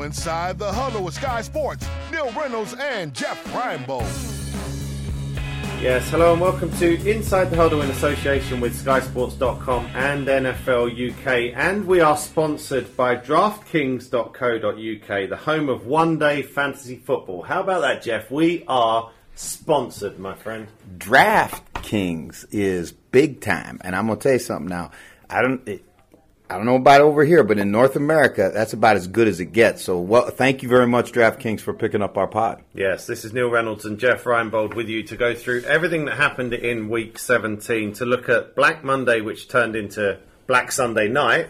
Inside the Huddle with Sky Sports, Neil Reynolds and Jeff Reinebold. Yes, hello and welcome to Inside the Huddle in association with SkySports.com and NFL UK. And we are sponsored by DraftKings.co.uk, the home of one-day fantasy football. How about that, Jeff? We are sponsored, my friend. DraftKings is big time. And I'm going to tell you something now. I don't know about over here, but in North America, that's about as good as it gets. So, thank you very much, DraftKings, for picking up our pod. Yes, this is Neil Reynolds and Jeff Reinebold with you to go through everything that happened in Week 17, to look at Black Monday, which turned into Black Sunday night,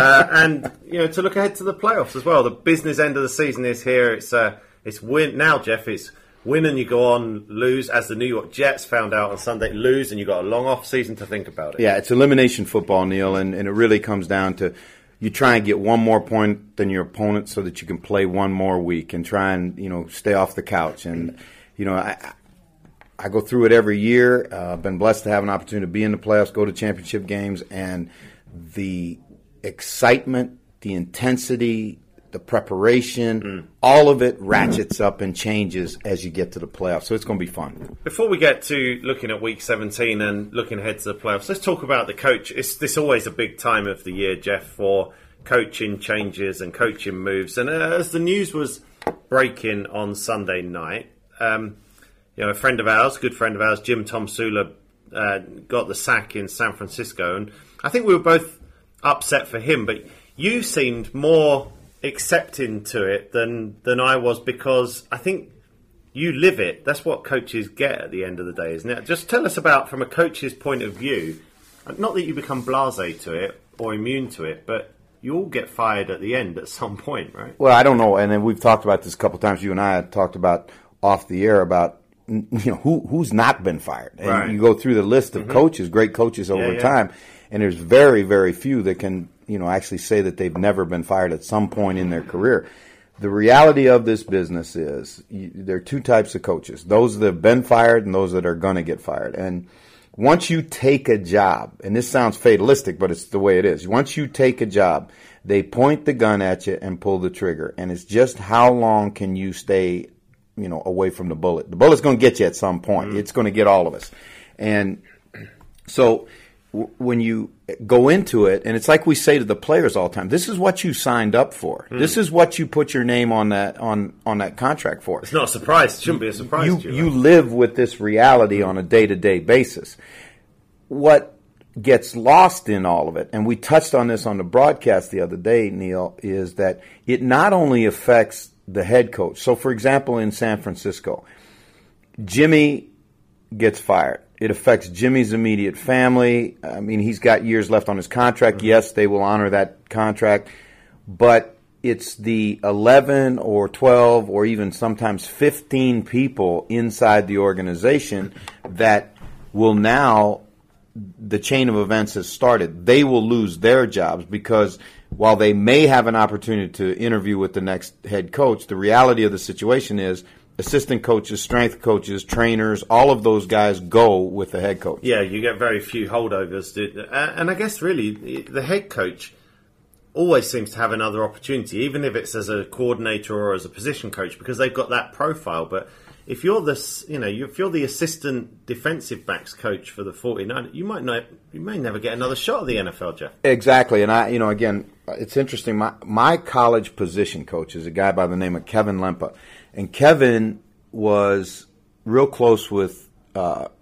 and to look ahead to the playoffs as well. The business end of the season is here. It's win now, Jeff. It's win and you go on, lose, as the New York Jets found out on Sunday, lose, and you've got a long off season to think about it. Yeah, it's elimination football, Neil, and it really comes down to you try and get one more point than your opponent so that you can play one more week and try and, stay off the couch. And, I go through it every year. I've been blessed to have an opportunity to be in the playoffs, go to championship games, and the excitement, the intensity, the preparation, all of it ratchets up and changes as you get to the playoffs. So it's going to be fun. Before we get to looking at Week 17 and looking ahead to the playoffs, let's talk about the coach. This always a big time of the year, Jeff, for coaching changes and coaching moves. And as the news was breaking on Sunday night, a friend of ours, good friend of ours, Jim Tomsula, got the sack in San Francisco. And I think we were both upset for him, but you seemed more accepting to it than I was, because I think you live it. That's what coaches get at the end of the day, isn't it? Just tell us about, from a coach's point of view, not that you become blasé to it or immune to it, but you all get fired at the end at some point, right? Well, I don't know, and then we've talked about this a couple of times. You and I had talked about off the air about who's not been fired, and right. You go through the list of coaches, great coaches over time, and there's very, very few that can actually say that they've never been fired at some point in their career. The reality of this business is there are two types of coaches: those that have been fired and those that are going to get fired. And once you take a job, and this sounds fatalistic, but it's the way it is. Once you take a job, they point the gun at you and pull the trigger, and it's just how long can you stay, away from the bullet. The bullet's going to get you at some point. It's going to get all of us, and so when you go into it, and it's like we say to the players all the time, this is what you signed up for. This is what you put your name on that contract for. It's not a surprise. It shouldn't be a surprise to you. You live with this reality on a day-to-day basis. What gets lost in all of it, and we touched on this on the broadcast the other day, Neil, is that it not only affects the head coach. So, for example, in San Francisco, Jimmy gets fired. It affects Jimmy's immediate family. I mean, he's got years left on his contract. Mm-hmm. Yes, they will honor that contract. But it's the 11 or 12 or even sometimes 15 people inside the organization that will now, the chain of events has started. They will lose their jobs because while they may have an opportunity to interview with the next head coach, the reality of the situation is assistant coaches, strength coaches, trainers, all of those guys go with the head coach. Yeah, you get very few holdovers. And I guess really the head coach always seems to have another opportunity, even if it's as a coordinator or as a position coach, because they've got that profile. But if you're if you're the assistant defensive backs coach for the 49ers, you may never get another shot at the NFL, Jeff. Exactly. And again, it's interesting. My college position coach is a guy by the name of Kevin Lempa. And Kevin was real close with Coach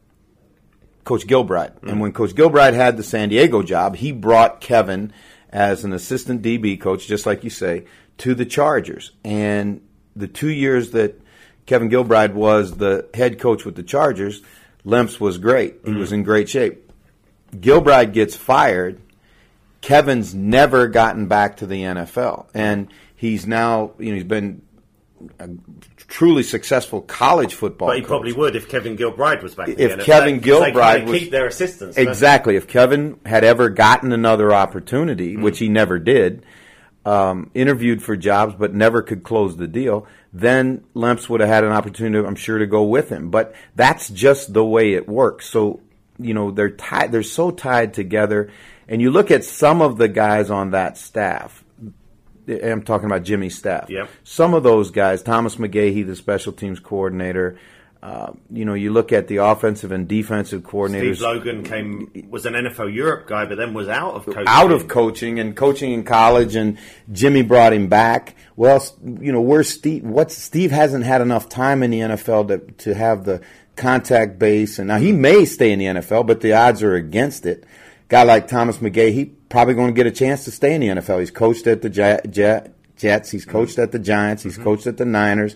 Gilbride. Mm-hmm. And when Coach Gilbride had the San Diego job, he brought Kevin as an assistant DB coach, just like you say, to the Chargers. And the 2 years that Kevin Gilbride was the head coach with the Chargers, Lemps was great. He was in great shape. Gilbride gets fired. Kevin's never gotten back to the NFL. And he's now, he's been a truly successful college football coach. But he probably would if Kevin Gilbride was back in the NFL. If Kevin Gilbride was, keep their assistants. Exactly. If Kevin had ever gotten another opportunity, which he never did, interviewed for jobs but never could close the deal, then Lemps would have had an opportunity, I'm sure, to go with him. But that's just the way it works. So, they're tied. They're so tied together. And you look at some of the guys on that staff, I'm talking about Jimmy's staff. Yep. Some of those guys, Thomas McGahee, the special teams coordinator, you look at the offensive and defensive coordinators. Steve Logan was an NFL Europe guy, but then was out of coaching. And coaching in college, and Jimmy brought him back. Well, where's Steve? Steve hasn't had enough time in the NFL to have the contact base, and now he may stay in the NFL, but the odds are against it. Guy like Thomas McGahee, he probably going to get a chance to stay in the NFL. He's coached at the Jets. He's coached at the Giants. He's coached at the Niners.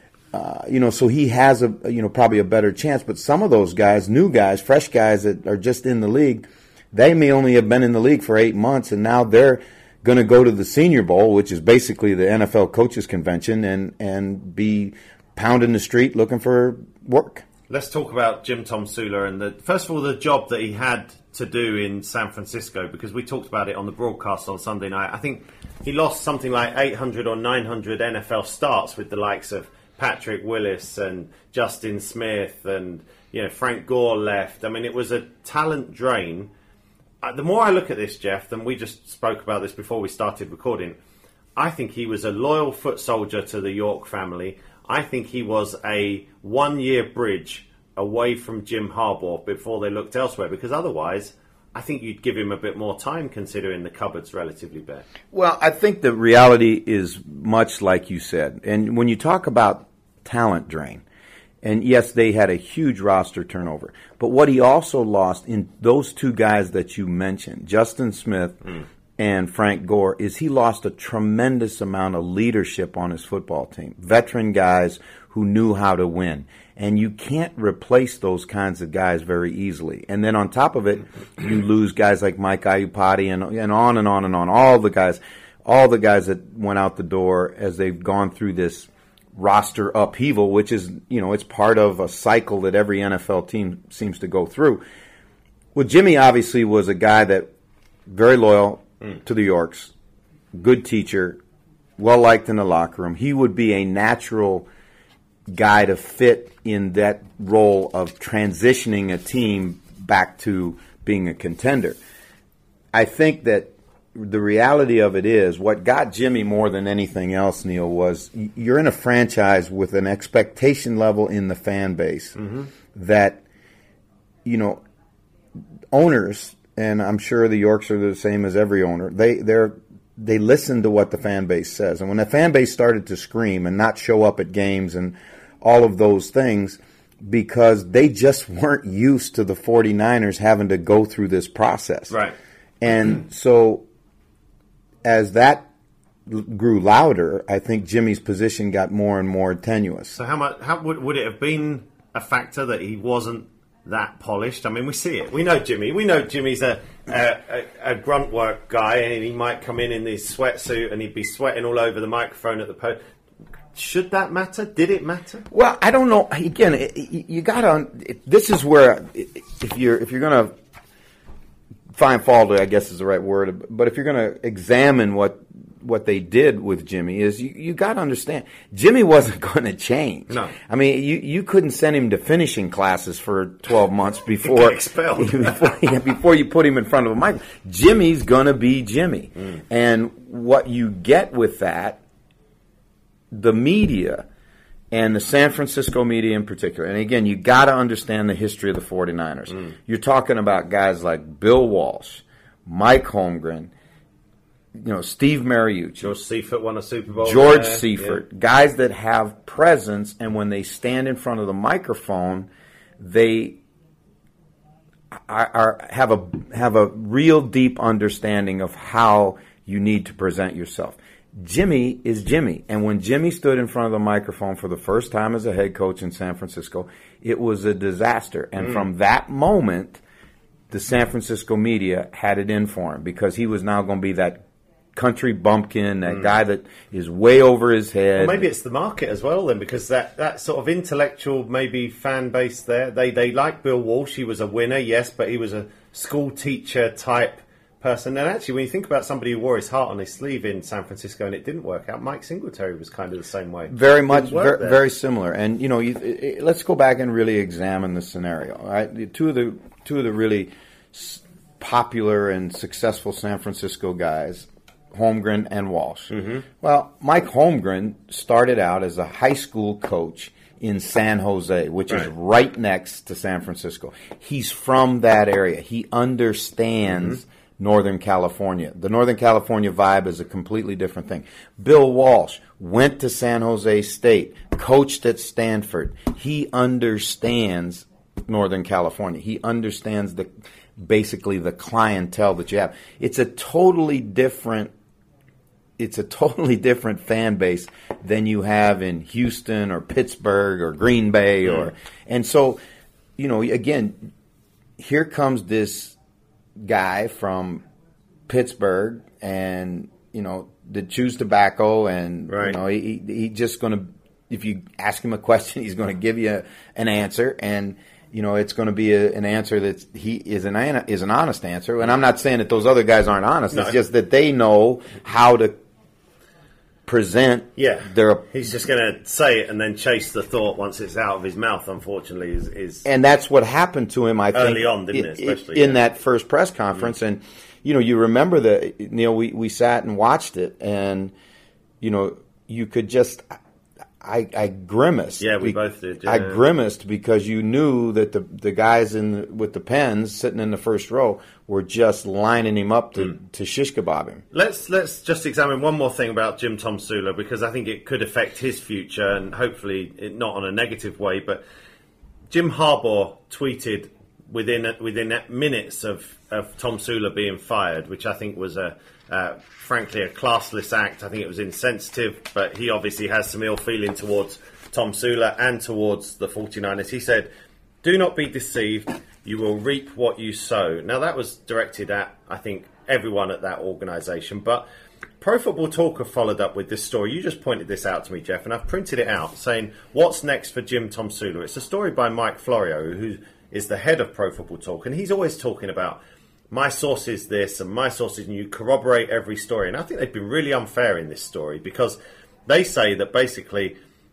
So he has probably a better chance. But some of those guys, new guys, fresh guys that are just in the league, they may only have been in the league for 8 months, and now they're going to go to the Senior Bowl, which is basically the NFL coaches convention, and be pounding the street looking for work. Let's talk about Jim Tomsula and first of all the job that he had to do in San Francisco, because we talked about it on the broadcast on Sunday night. I think he lost something like 800 or 900 NFL starts with the likes of Patrick Willis and Justin Smith, and Frank Gore left. I mean, it was a talent drain. The more I look at this, Jeff, and we just spoke about this before we started recording, I think he was a loyal foot soldier to the York family. I think he was a one-year bridge away from Jim Harbaugh before they looked elsewhere, because otherwise I think you'd give him a bit more time considering the cupboard's relatively bare. Well, I think the reality is much like you said. And when you talk about talent drain, and yes, they had a huge roster turnover, but what he also lost in those two guys that you mentioned, Justin Smith and Frank Gore, is he lost a tremendous amount of leadership on his football team. Veteran guys who knew how to win. And you can't replace those kinds of guys very easily. And then on top of it, you lose guys like Mike Iupati and on and on and on. All the guys that went out the door as they've gone through this roster upheaval, which is, it's part of a cycle that every NFL team seems to go through. Well, Jimmy obviously was a guy that very loyal to the Yorks, good teacher, well liked in the locker room. He would be a natural guy to fit in that role of transitioning a team back to being a contender. I think that the reality of it is what got Jimmy more than anything else, Neil, was you're in a franchise with an expectation level in the fan base that, owners, and I'm sure the Yorks are the same as every owner, they listen to what the fan base says. And when the fan base started to scream and not show up at games and all of those things, because they just weren't used to the 49ers having to go through this process. Right. And so as that grew louder, I think Jimmy's position got more and more tenuous. So how would it have been a factor that he wasn't that polished? I mean, we see it. We know Jimmy. We know Jimmy's a grunt work guy, and he might come in his sweatsuit and he'd be sweating all over the microphone at the post. Should that matter? Did it matter? Well, I don't know. Again, you got to. This is where if you're going to find fault, I guess is the right word. But if you're going to examine what they did with Jimmy, is you got to understand Jimmy wasn't going to change. No, I mean you couldn't send him to finishing classes for 12 months before expelled before you put him in front of a mic. Jimmy's going to be Jimmy, and what you get with that. The media, and the San Francisco media in particular, and again, you got to understand the history of the 49ers. You're talking about guys like Bill Walsh, Mike Holmgren, Steve Mariucci. George Seifert won a Super Bowl. George Seifert. Guys that have presence, and when they stand in front of the microphone, they have a real deep understanding of how you need to present yourself. Jimmy is Jimmy. And when Jimmy stood in front of the microphone for the first time as a head coach in San Francisco, it was a disaster. And from that moment, the San Francisco media had it in for him, because he was now going to be that country bumpkin, that guy that is way over his head. Well, maybe it's the market as well then, because that sort of intellectual maybe fan base there, they like Bill Walsh. He was a winner, yes, but he was a school teacher type person. And actually, when you think about somebody who wore his heart on his sleeve in San Francisco and it didn't work out, Mike Singletary was kind of the same way. Very much, very similar. And let's go back and really examine the scenario. Right? Two of the really popular and successful San Francisco guys, Holmgren and Walsh. Mm-hmm. Well, Mike Holmgren started out as a high school coach in San Jose, which is right next to San Francisco. He's from that area. He understands Northern California. The Northern California vibe is a completely different thing. Bill Walsh went to San Jose State, coached at Stanford. He understands Northern California. He understands basically the clientele that you have. It's a totally different fan base than you have in Houston or Pittsburgh or Green Bay and so, again, here comes this guy from Pittsburgh and, that chews tobacco and, he just going to, if you ask him a question, he's going to give you an answer and, it's going to be an answer that is an honest answer. And I'm not saying that those other guys aren't honest. No. It's just that they know how to present their... He's just going to say it and then chase the thought once it's out of his mouth, unfortunately. is And that's what happened to him, I think. Early on, didn't it? Especially in that first press conference. And, you remember Neil, we sat and watched it and, you could just... I grimaced. Yeah, we both did. Yeah. I grimaced because you knew that the guys with the pens sitting in the first row were just lining him up to shish kebab him. Let's just examine one more thing about Jim Tomsula because I think it could affect his future and hopefully not on a negative way. But Jim Harbaugh tweeted within minutes of Tomsula being fired, which I think was frankly a classless act. I think it was insensitive, but he obviously has some ill feeling towards Tomsula and towards the 49ers. He said, "Do not be deceived, you will reap what you sow." Now that was directed at, I think, everyone at that organisation, but Pro Football Talk have followed up with this story. You just pointed this out to me, Jeff, and I've printed it out saying, what's next for Jim Tomsula? It's a story by Mike Florio, who is the head of Pro Football Talk, and he's always talking about my source is this and my source is, and you corroborate every story. And I think they've been really unfair in this story because they say that basically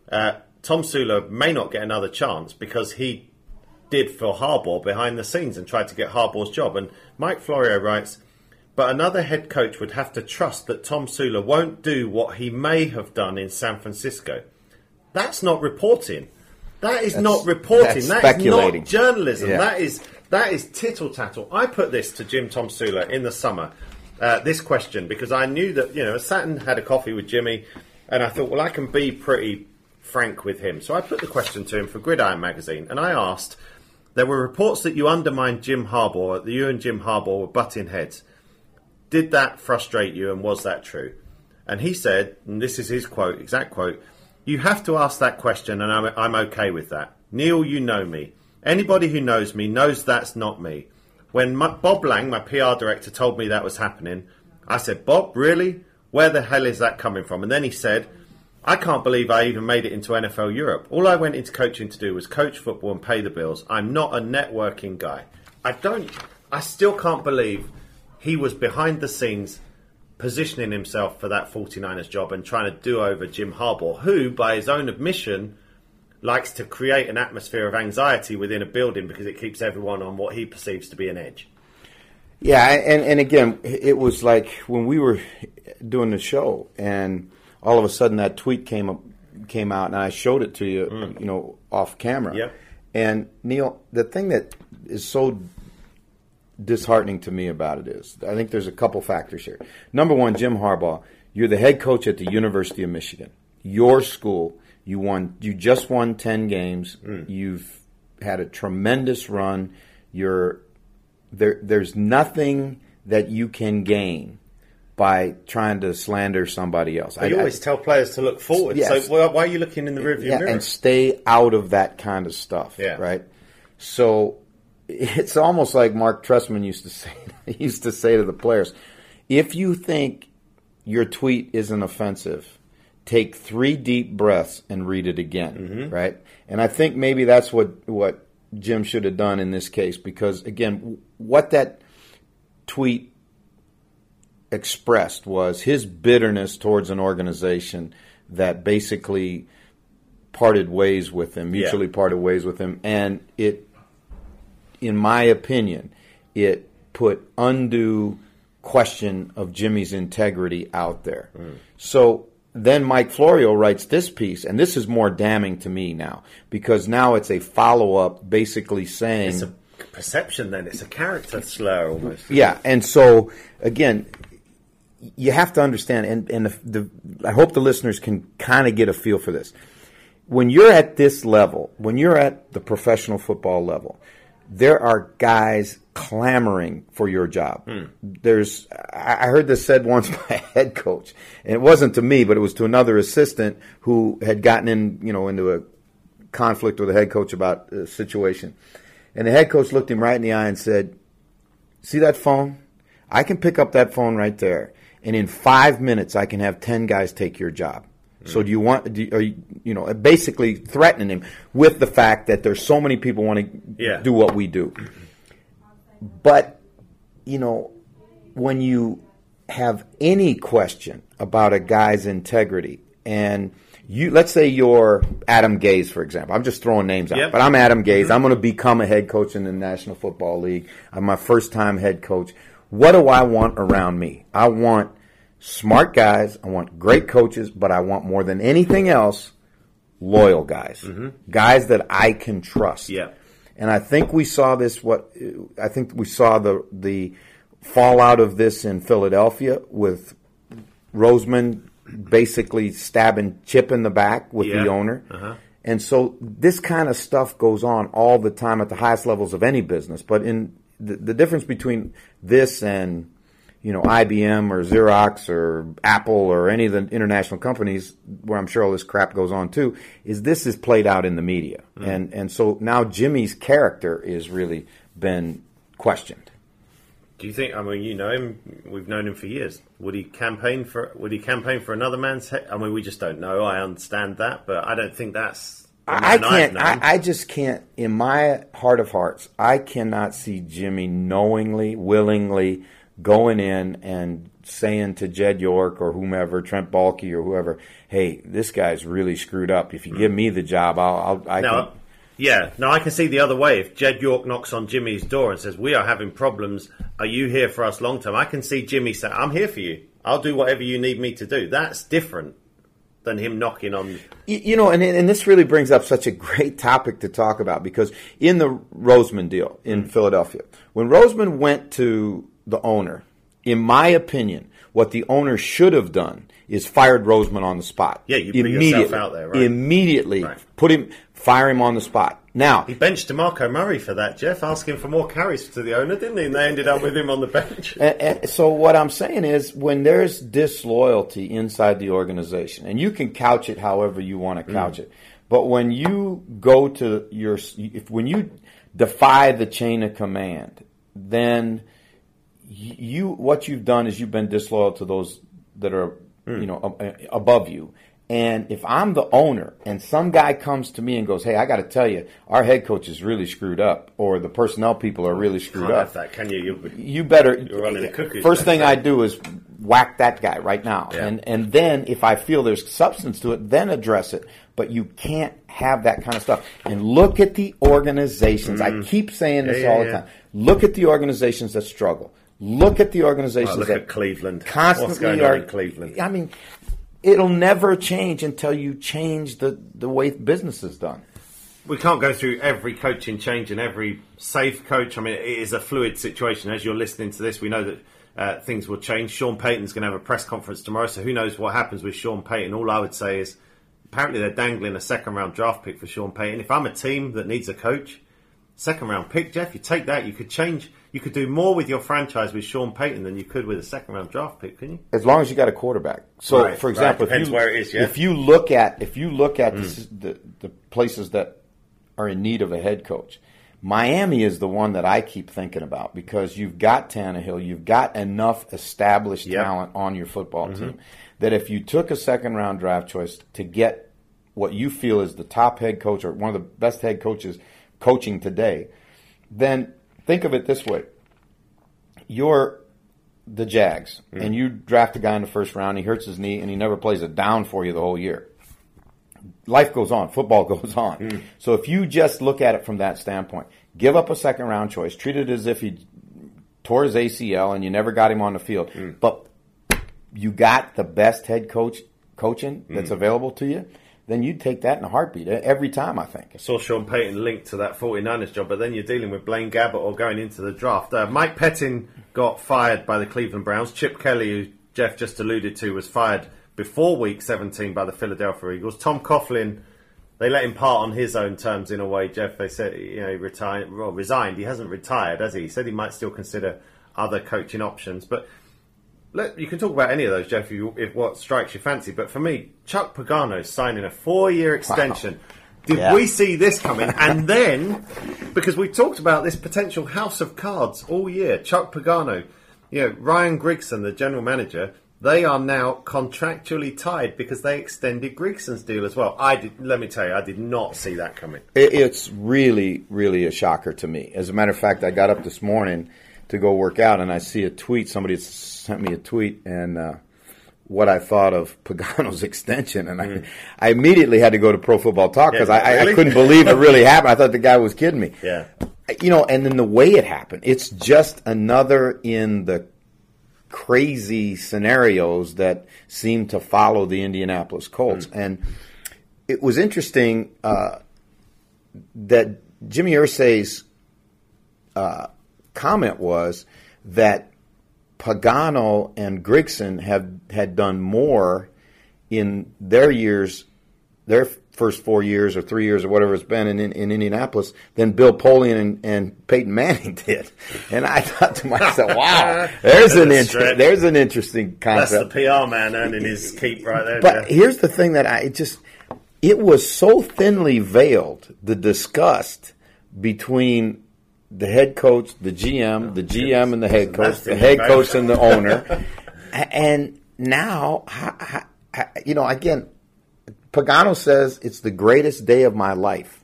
Tomsula may not get another chance because he did for Harbaugh behind the scenes and tried to get Harbaugh's job. And Mike Florio writes, but another head coach would have to trust that Tomsula won't do what he may have done in San Francisco. That's not reporting. That's not reporting. That is not journalism. Yeah. That is tittle-tattle. I put this to Jim Tomsula in the summer, this question, because I knew that, I sat and had a coffee with Jimmy, and I thought, well, I can be pretty frank with him. So I put the question to him for Gridiron magazine, and I asked, there were reports that you undermined Jim Harbaugh, that you and Jim Harbaugh were butting heads. Did that frustrate you, and was that true? And he said, and this is his quote, exact quote, "You have to ask that question, and I'm okay with that. Neil, you know me. Anybody who knows me knows that's not me. When Bob Lang, my PR director, told me that was happening, I said, Bob, really? Where the hell is that coming from? And then he said, I can't believe I even made it into NFL Europe. All I went into coaching to do was coach football and pay the bills. I'm not a networking guy." I still can't believe he was behind the scenes positioning himself for that 49ers job and trying to do over Jim Harbaugh, who, by his own admission, likes to create an atmosphere of anxiety within a building because it keeps everyone on what he perceives to be an edge. Yeah, and again, it was like when we were doing the show and all of a sudden that tweet came out and I showed it to you, off camera. Yep. And Neil, the thing that is so disheartening to me about it is, I think there's a couple factors here. Number one, Jim Harbaugh, you're the head coach at the University of Michigan. Your school, you just won 10 games. You've had a tremendous run. There's nothing that you can gain by trying to slander somebody else. You always tell players to look forward. Yes. So why are you looking in the rearview mirror? And stay out of that kind of stuff. Yeah. Right? So it's almost like Mark Trestman used to say to the players, if you think your tweet isn't offensive, take 3 deep breaths and read it again, right? And I think maybe that's what Jim should have done in this case because, again, what that tweet expressed was his bitterness towards an organization that basically parted ways with him, mutually parted ways with him, and it, in my opinion, it put undue question of Jimmy's integrity out there. So then Mike Florio writes this piece, and this is more damning to me now, because now it's a follow-up basically saying... It's a perception then. It's a character slur almost. Yeah, and so, again, you have to understand, and I hope the listeners can kind of get a feel for this. When you're at this level, when you're at the professional football level, there are guys clamoring for your job. I heard this said once by a head coach, and it wasn't to me, but it was to another assistant who had gotten into a conflict with the head coach about a situation. And the head coach looked him right in the eye and said, "See that phone? I can pick up that phone right there, and in 5 minutes I can have 10 guys take your job. So do you want? Basically threatening him with the fact that there's so many people want to do what we do. But when you have any question about a guy's integrity, and let's say you're Adam Gase, for example. I'm just throwing names out, but I'm Adam Gase. I'm going to become a head coach in the National Football League. I'm my first time head coach. What do I want around me? I want smart guys, I want great coaches, but I want more than anything else, loyal guys. Guys that I can trust. Yeah. And I think we saw this, the fallout of this in Philadelphia with Roseman basically stabbing Chip in the back with the owner. And so this kind of stuff goes on all the time at the highest levels of any business. But in the difference between this and IBM or Xerox or Apple or any of the international companies where I'm sure all this crap goes on too, is this is played out in the media. And so now Jimmy's character is really been questioned. Do you think, you know him, we've known him for years. Would he campaign for another man's head? We just don't know. I understand that, but I don't think that's I just can't, in my heart of hearts, I cannot see Jimmy knowingly, willingly going in and saying to Jed York or whomever, Trent Baalke or whoever, "Hey, this guy's really screwed up. If you give me the job, I can see the other way. If Jed York knocks on Jimmy's door and says, "We are having problems. Are you here for us long term?" I can see Jimmy say, "I'm here for you. I'll do whatever you need me to do." That's different than him knocking on. And this really brings up such a great topic to talk about, because in the Roseman deal in Philadelphia, when Roseman went to the owner, in my opinion, what the owner should have done is fired Roseman on the spot. Yeah, you put yourself out there, right? Immediately, fire him on the spot. Now, he benched DeMarco Murray for that, Jeff, asking for more carries to the owner, didn't he? And they ended up with him on the bench. And so what I'm saying is, when there's disloyalty inside the organization, and you can couch it however you want to couch it, but when you go to when you defy the chain of command, then what you've done is you've been disloyal to those that are above you. And if I'm the owner and some guy comes to me and goes, "Hey, I got to tell you, our head coach is really screwed up," or the personnel people are really screwed up, that, can you? You better. You're running a cookie. First thing I do is whack that guy right now, and then if I feel there's substance to it, then address it. But you can't have that kind of stuff. And look at the organizations. I keep saying this all the time. Look at the organizations that struggle. Look at the organizations that at Cleveland. Constantly What's going on in Cleveland? It'll never change until you change the way business is done. We can't go through every coaching change and every safe coach. It is a fluid situation. As you're listening to this, we know that things will change. Sean Payton's going to have a press conference tomorrow, so who knows what happens with Sean Payton. All I would say is, apparently they're dangling a second-round draft pick for Sean Payton. If I'm a team that needs a coach, second-round pick, Jeff, you take that. You could change. You could do more with your franchise with Sean Payton than you could with a second-round draft pick, couldn't you? As long as you got a quarterback. So, for example, depends where it is. Yeah. If you look at the places that are in need of a head coach, Miami is the one that I keep thinking about, because you've got Tannehill, you've got enough established talent on your football team that if you took a second-round draft choice to get what you feel is the top head coach or one of the best head coaches coaching today, then think of it this way. You're the Jags, and you draft a guy in the first round, he hurts his knee, and he never plays a down for you the whole year. Life goes on. Football goes on. So if you just look at it from that standpoint, give up a second-round choice, treat it as if he tore his ACL, and you never got him on the field. But you got the best head coaching that's available to you, then you'd take that in a heartbeat every time, I think. I saw Sean Payton linked to that 49ers job, but then you're dealing with Blaine Gabbert or going into the draft. Mike Pettin got fired by the Cleveland Browns. Chip Kelly, who Jeff just alluded to, was fired before Week 17 by the Philadelphia Eagles. Tom Coughlin, they let him part on his own terms in a way, Jeff. They said, he resigned. He hasn't retired, has he? He said he might still consider other coaching options. But you can talk about any of those, Jeff, if what strikes your fancy. But for me, Chuck Pagano signing a 4-year extension. Wow. Did we see this coming? And then, because we talked about this potential house of cards all year, Chuck Pagano, Ryan Grigson, the general manager, they are now contractually tied because they extended Grigson's deal as well. Let me tell you, I did not see that coming. It's really, really a shocker to me. As a matter of fact, I got up this morning to go work out, and I see a tweet. Somebody sent me a tweet, and what I thought of Pagano's extension, and I immediately had to go to Pro Football Talk because I couldn't believe it really happened. I thought the guy was kidding me. Yeah, and then the way it happened, it's just another in the crazy scenarios that seem to follow the Indianapolis Colts. And it was interesting that Jimmy Irsay's comment was that Pagano and Grigson had done more in their first 4 years or 3 years or whatever it's been in Indianapolis than Bill Polian and Peyton Manning did. And I thought to myself, wow, there's an interesting concept. That's the PR man earning his keep right there. But here's the thing that it was so thinly veiled, the disgust between the head coach, the GM and the head coach, the head coach and the owner. And now, again, Pagano says it's the greatest day of my life.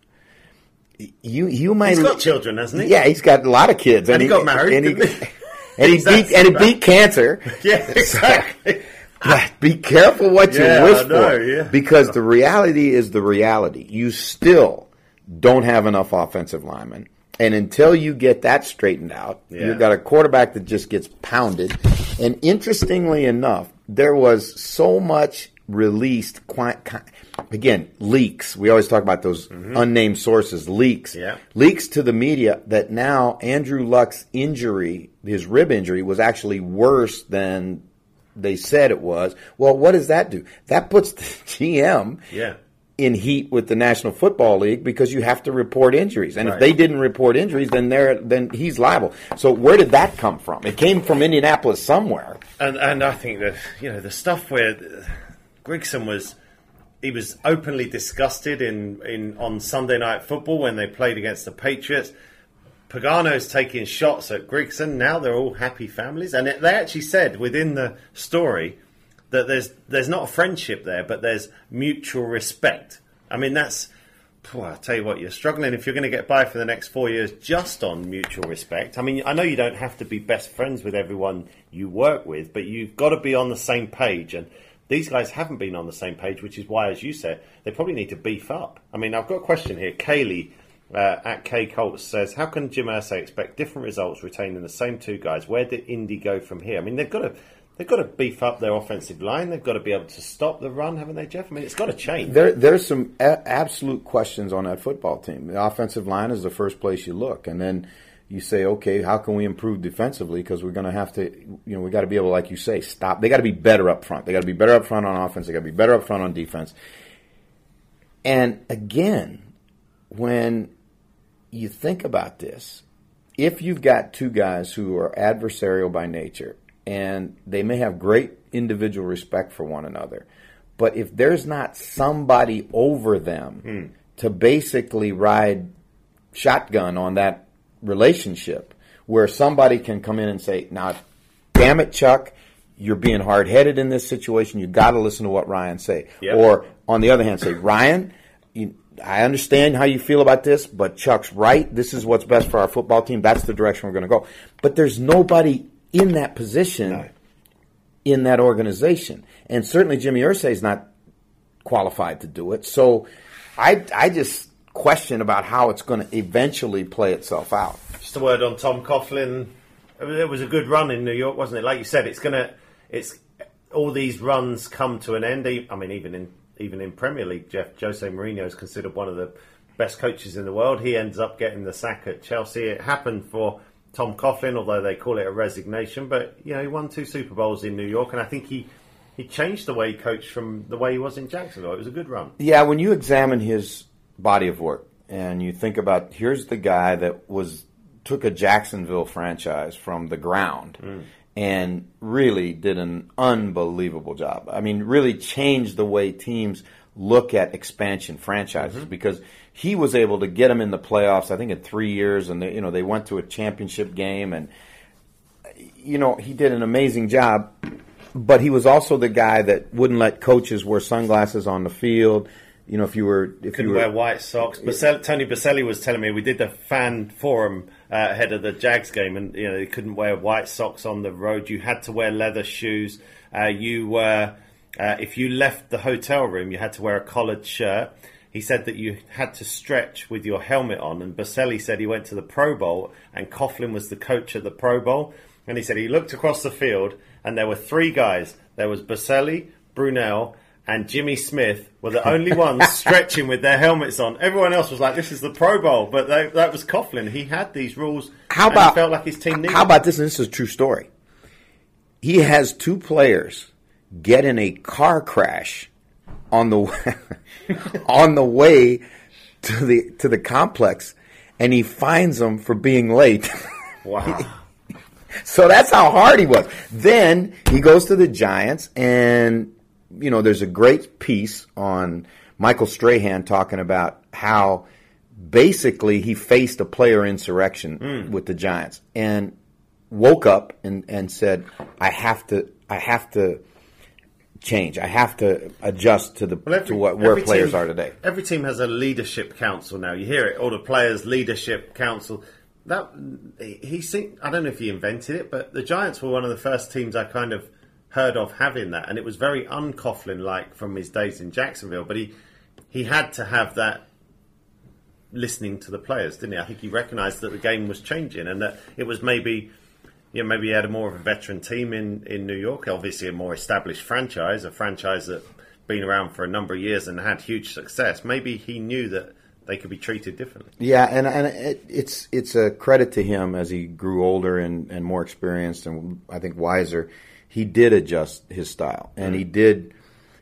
You might. He's got children, hasn't he? Yeah, he's got a lot of kids, and he got married, and he beat cancer. Yeah, exactly. But be careful what you wish for, because the reality is the reality. You still don't have enough offensive linemen. And until you get that straightened out, you've got a quarterback that just gets pounded. And interestingly enough, there was so much released, again, leaks. We always talk about those unnamed sources, leaks. Yeah. Leaks to the media that now Andrew Luck's injury, his rib injury, was actually worse than they said it was. Well, what does that do? That puts the GM in heat with the National Football League because you have to report injuries. And if they didn't report injuries, then he's liable. So where did that come from? It came from Indianapolis somewhere. And I think that, the stuff where Grigson was openly disgusted on Sunday Night Football when they played against the Patriots. Pagano's taking shots at Grigson. Now they're all happy families. And they actually said within the story that there's not a friendship there, but there's mutual respect. I mean, I'll tell you what, you're struggling if you're going to get by for the next 4 years just on mutual respect. I mean, I know you don't have to be best friends with everyone you work with, but you've got to be on the same page. And these guys haven't been on the same page, which is why, as you said, they probably need to beef up. I mean, I've got a question here. Kaylee at K Colts says, how can Jim Irsay expect different results retaining the same two guys? Where did Indy go from here? I mean, they've got to beef up their offensive line. They've got to be able to stop the run, haven't they, Jeff? I mean, it's got to change. There's some absolute questions on that football team. The offensive line is the first place you look, and then you say, okay, how can we improve defensively? Because we're going to have to, we got to be able, like you say, stop. They got to be better up front. They got to be better up front on offense. They got to be better up front on defense. And again, when you think about this, if you've got two guys who are adversarial by nature, and they may have great individual respect for one another, but if there's not somebody over them to basically ride shotgun on that relationship, where somebody can come in and say, now, damn it, Chuck, you're being hard-headed in this situation. You got to listen to what Ryan say. Yep. Or, on the other hand, say, Ryan, I understand how you feel about this, but Chuck's right. This is what's best for our football team. That's the direction we're going to go. But there's nobody in that position in that organization. And certainly Jimmy Irsay is not qualified to do it. So I just question about how it's going to eventually play itself out. Just a word on Tom Coughlin. It was a good run in New York, wasn't it? Like you said, it's all these runs come to an end. I mean, even in Premier League, Jeff, Jose Mourinho is considered one of the best coaches in the world. He ends up getting the sack at Chelsea. It happened for Tom Coughlin, although they call it a resignation. But he won 2 Super Bowls in New York, and I think he changed the way he coached from the way he was in Jacksonville. It was a good run. Yeah, when you examine his body of work and you think about, here's the guy that took a Jacksonville franchise from the ground and really did an unbelievable job. I mean, really changed the way teams look at expansion franchises because he was able to get them in the playoffs, I think, in 3 years, and they went to a championship game, and he did an amazing job. But he was also the guy that wouldn't let coaches wear sunglasses on the field. If you couldn't wear white socks. Tony Baselli was telling me, we did the fan forum ahead of the Jags game, and they couldn't wear white socks on the road. You had to wear leather shoes. If you left the hotel room, you had to wear a collared shirt. He said that you had to stretch with your helmet on, and Baselli said he went to the Pro Bowl, and Coughlin was the coach at the Pro Bowl, and he said he looked across the field, and there were 3 guys. There was Baselli, Brunell, and Jimmy Smith were the only ones stretching with their helmets on. Everyone else was like, this is the Pro Bowl, but that was Coughlin. He had these rules, he felt like his team needed. How about this? And this is a true story. He has 2 players get in a car crash on the way to the complex, and he fines them for being late. Wow. So that's how hard he was. Then he goes to the Giants, and there's a great piece on Michael Strahan talking about how basically he faced a player insurrection with the Giants and woke up and said, I have to change. I have to adjust to where players are today. Every team has a leadership council now. You hear it, all the players' leadership council. I don't know if he invented it, but the Giants were one of the first teams I kind of heard of having that, and it was very un-Coughlin-like from his days in Jacksonville. But he had to have that listening to the players, didn't he? I think he recognised that the game was changing, and that it was maybe he had a more of a veteran team in New York, obviously a more established franchise, a franchise that been around for a number of years and had huge success. Maybe he knew that they could be treated differently. Yeah, and it's a credit to him as he grew older and more experienced and I think wiser. He did adjust his style, and he did,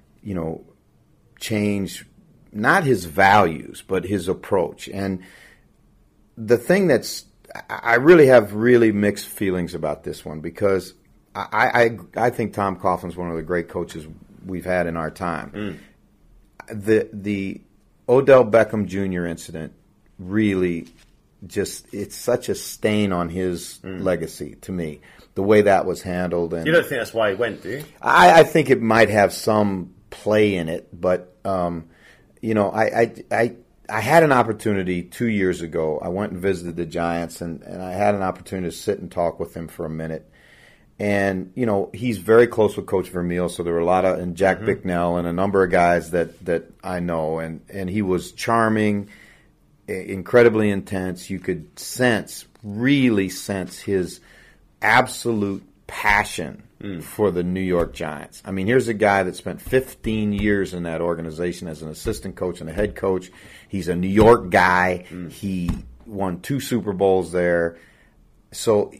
change not his values but his approach. And the thing I really have really mixed feelings about this one because I think Tom Coughlin's one of the great coaches we've had in our time. The Odell Beckham Jr. incident really it's such a stain on his legacy to me, the way that was handled. And you don't think that's why he went, do you? I think it might have some play in it, but I had an opportunity 2 years ago. I went and visited the Giants, and I had an opportunity to sit and talk with him for a minute. And, he's very close with Coach Vermeil, so there were a lot of, and Jack Bicknell and a number of guys that I know. And he was charming, incredibly intense. You could really sense his absolute passion for the New York Giants. I mean, here's a guy that spent 15 years in that organization as an assistant coach and a head coach. He's a New York guy. He won 2 Super Bowls there. So,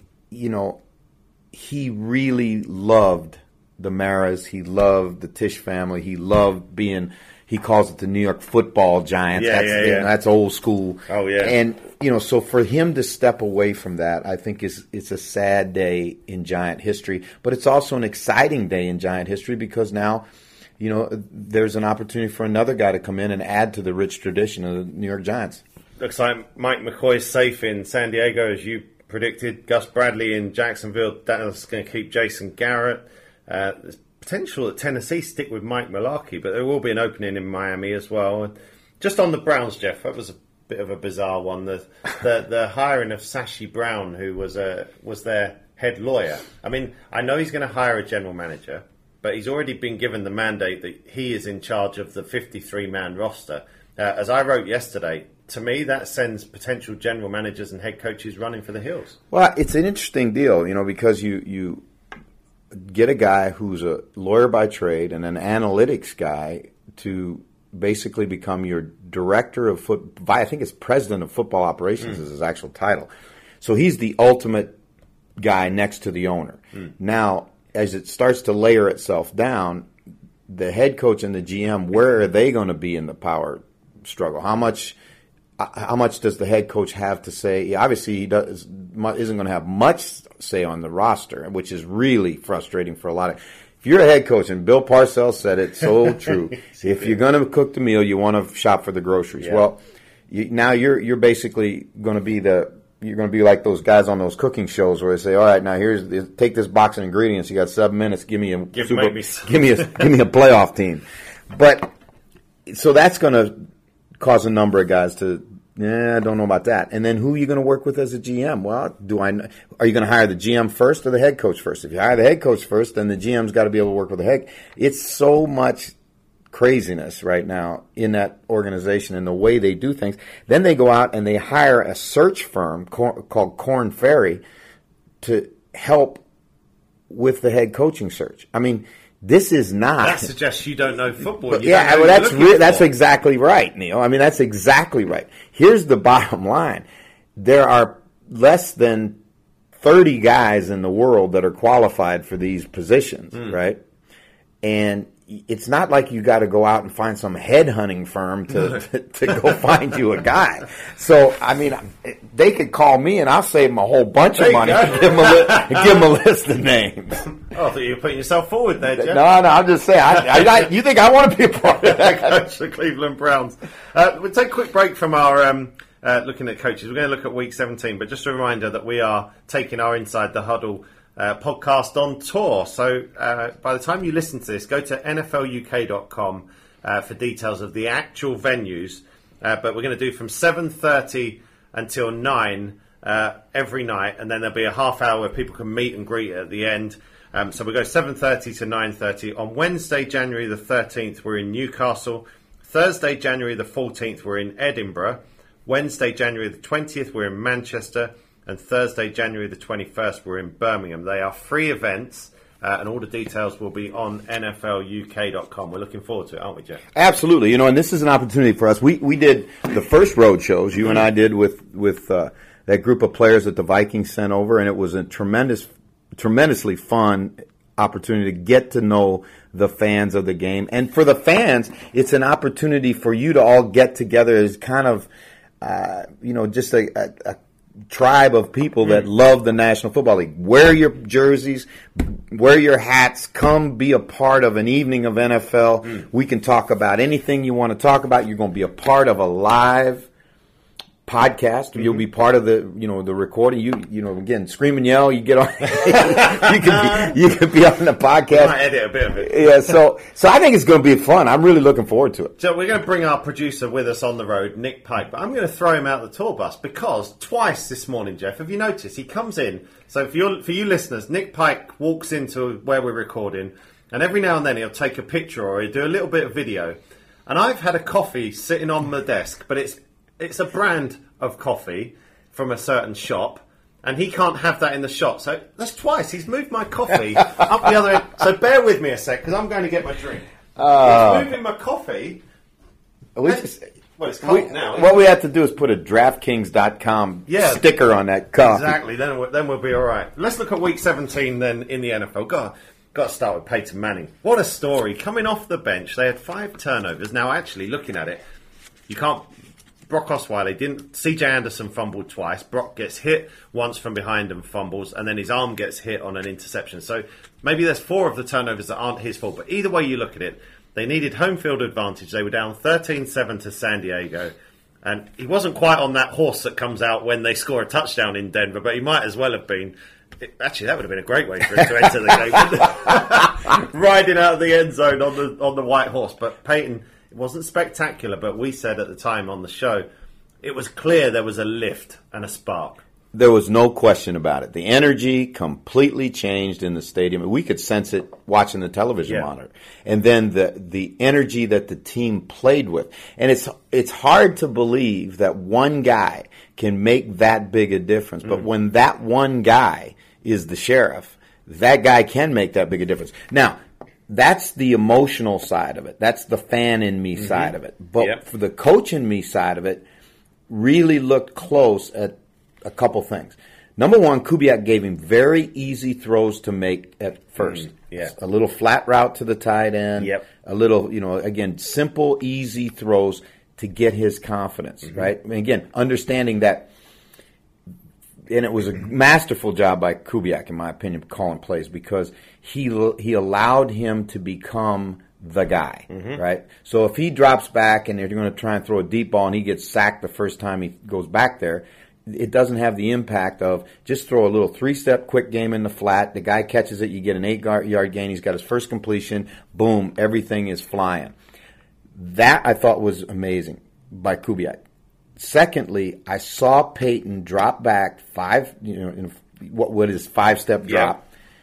he really loved the Maras. He loved the Tisch family. He loved he calls it the New York Football Giants. That's old school. Oh, yeah. And, so for him to step away from that, I think it's a sad day in Giant history. But it's also an exciting day in Giant history because now, there's an opportunity for another guy to come in and add to the rich tradition of the New York Giants. Looks like Mike McCoy's safe in San Diego, as you predicted. Gus Bradley in Jacksonville. That's going to keep Jason Garrett. There's potential that Tennessee stick with Mike Mularkey, but there will be an opening in Miami as well. And just on the Browns, Jeff, that was a bit of a bizarre one. The hiring of Sashi Brown, who was their head lawyer. I mean, I know he's going to hire a general manager, but he's already been given the mandate that he is in charge of the 53-man roster. As I wrote yesterday, to me, that sends potential general managers and head coaches running for the hills. Well, it's an interesting deal, because you get a guy who's a lawyer by trade and an analytics guy to basically become your director of I think it's president of football operations is his actual title. So he's the ultimate guy next to the owner. Now, as it starts to layer itself down, the head coach and the GM, where are they going to be in the power struggle? How much does the head coach have to say? Obviously, he isn't going to have much say on the roster, which is really frustrating for a lot of. If you're a head coach, and Bill Parcells said it so true, if you're going to cook the meal, you want to shop for the groceries. Yeah. Well, now you're basically going to be you're going to be like those guys on those cooking shows where they say, "All right, now take this box of ingredients. You got 7 minutes. Give me a playoff team." But so that's going to cause a number of guys to, I don't know about that. And then who are you going to work with as a GM? Well, are you going to hire the GM first or the head coach first? If you hire the head coach first, then the GM's got to be able to work with the head. It's so much craziness right now in that organization and the way they do things. Then they go out and they hire a search firm called Korn Ferry to help with the head coaching search. I mean, this is not. That suggests you don't know football. That's exactly right, Neil. I mean, that's exactly right. Here's the bottom line: there are less than 30 guys in the world that are qualified for these positions, right? And it's not like you got to go out and find some headhunting firm to go find you a guy. So, I mean, they could call me and I'll save them a whole bunch of money and give them a list of names. Oh, I thought you were putting yourself forward there, Jeff. No, I'm just saying. You think I want to be a part of that? Coach the Cleveland Browns. We'll take a quick break from our looking at coaches. We're going to look at Week 17, but just a reminder that we are taking our Inside the Huddle podcast on tour. So by the time you listen to this, go to nfluk.com for details of the actual venues. But we're going to do from 7:30 until 9 every night, and then there'll be a half hour where people can meet and greet at the end. So we go 7:30 to 9:30. On Wednesday, January the 13th, we're in Newcastle. Thursday, January the 14th, we're in Edinburgh. Wednesday, January the 20th, we're in Manchester. And Thursday, January the 21st, we're in Birmingham. They are free events, and all the details will be on nfluk.com. We're looking forward to it, aren't we, Jeff? Absolutely. And this is an opportunity for us. We did the first road shows, you and I did with that group of players that the Vikings sent over, and it was a tremendously fun opportunity to get to know the fans of the game. And for the fans, it's an opportunity for you to all get together as kind of, just a tribe of people that love the National Football League. Wear your jerseys, wear your hats, come be a part of an evening of NFL. We can talk about anything you want to talk about. You're going to be a part of a live podcast. You'll be part of the the recording. Again, scream and yell. You get on. you can be on the podcast. I might edit a bit of it. Yeah. So I think it's going to be fun. I'm really looking forward to it. So we're going to bring our producer with us on the road, Nick Pike. But I'm going to throw him out the tour bus because twice this morning, Jeff, have you noticed he comes in? So for you listeners, Nick Pike walks into where we're recording, and every now and then he'll take a picture or he'll do a little bit of video. And I've had a coffee sitting on the desk, but it's a brand of coffee from a certain shop, and he can't have that in the shop. So that's twice. He's moved my coffee up the other end. So bear with me a sec, because I'm going to get my drink. He's moving my coffee. It's cold now. What we have to do is put a DraftKings.com sticker on that coffee. Exactly. Then we'll be all right. Let's look at Week 17 then in the NFL. Got to start with Peyton Manning. What a story. Coming off the bench, they had 5 turnovers. Now, actually, looking at it, you can't... Brock Osweiler didn't. C.J. Anderson fumbled twice. Brock gets hit once from behind and fumbles, and then his arm gets hit on an interception. So maybe there's 4 of the turnovers that aren't his fault. But either way you look at it, they needed home field advantage. They were down 13-7 to San Diego. And he wasn't quite on that horse that comes out when they score a touchdown in Denver, but he might as well have been. Actually, that would have been a great way for him to enter the game. Riding out of the end zone on the white horse. But Peyton... It wasn't spectacular, but we said at the time on the show, it was clear there was a lift and a spark. There was no question about it. The energy completely changed in the stadium. We could sense it watching the television monitor. And then the energy that the team played with. And it's hard to believe that one guy can make that big a difference. But when that one guy is the sheriff, that guy can make that big a difference. Now, that's the emotional side of it. That's the fan in me side of it. But for the coach in me side of it, really looked close at a couple things. Number one, Kubiak gave him very easy throws to make at first. A little flat route to the tight end. A little, again, simple, easy throws to get his confidence, right? And again, understanding that, and it was a masterful job by Kubiak, in my opinion, calling plays, because he allowed him to become the guy, right? So if he drops back and they're going to try and throw a deep ball and he gets sacked the first time he goes back there, it doesn't have the impact of just throw a little three-step quick game in the flat. The guy catches it. You get an 8-yard gain. He's got his first completion. Boom. Everything is flying. That I thought was amazing by Kubiak. Secondly, I saw Peyton drop back in what is 5-step drop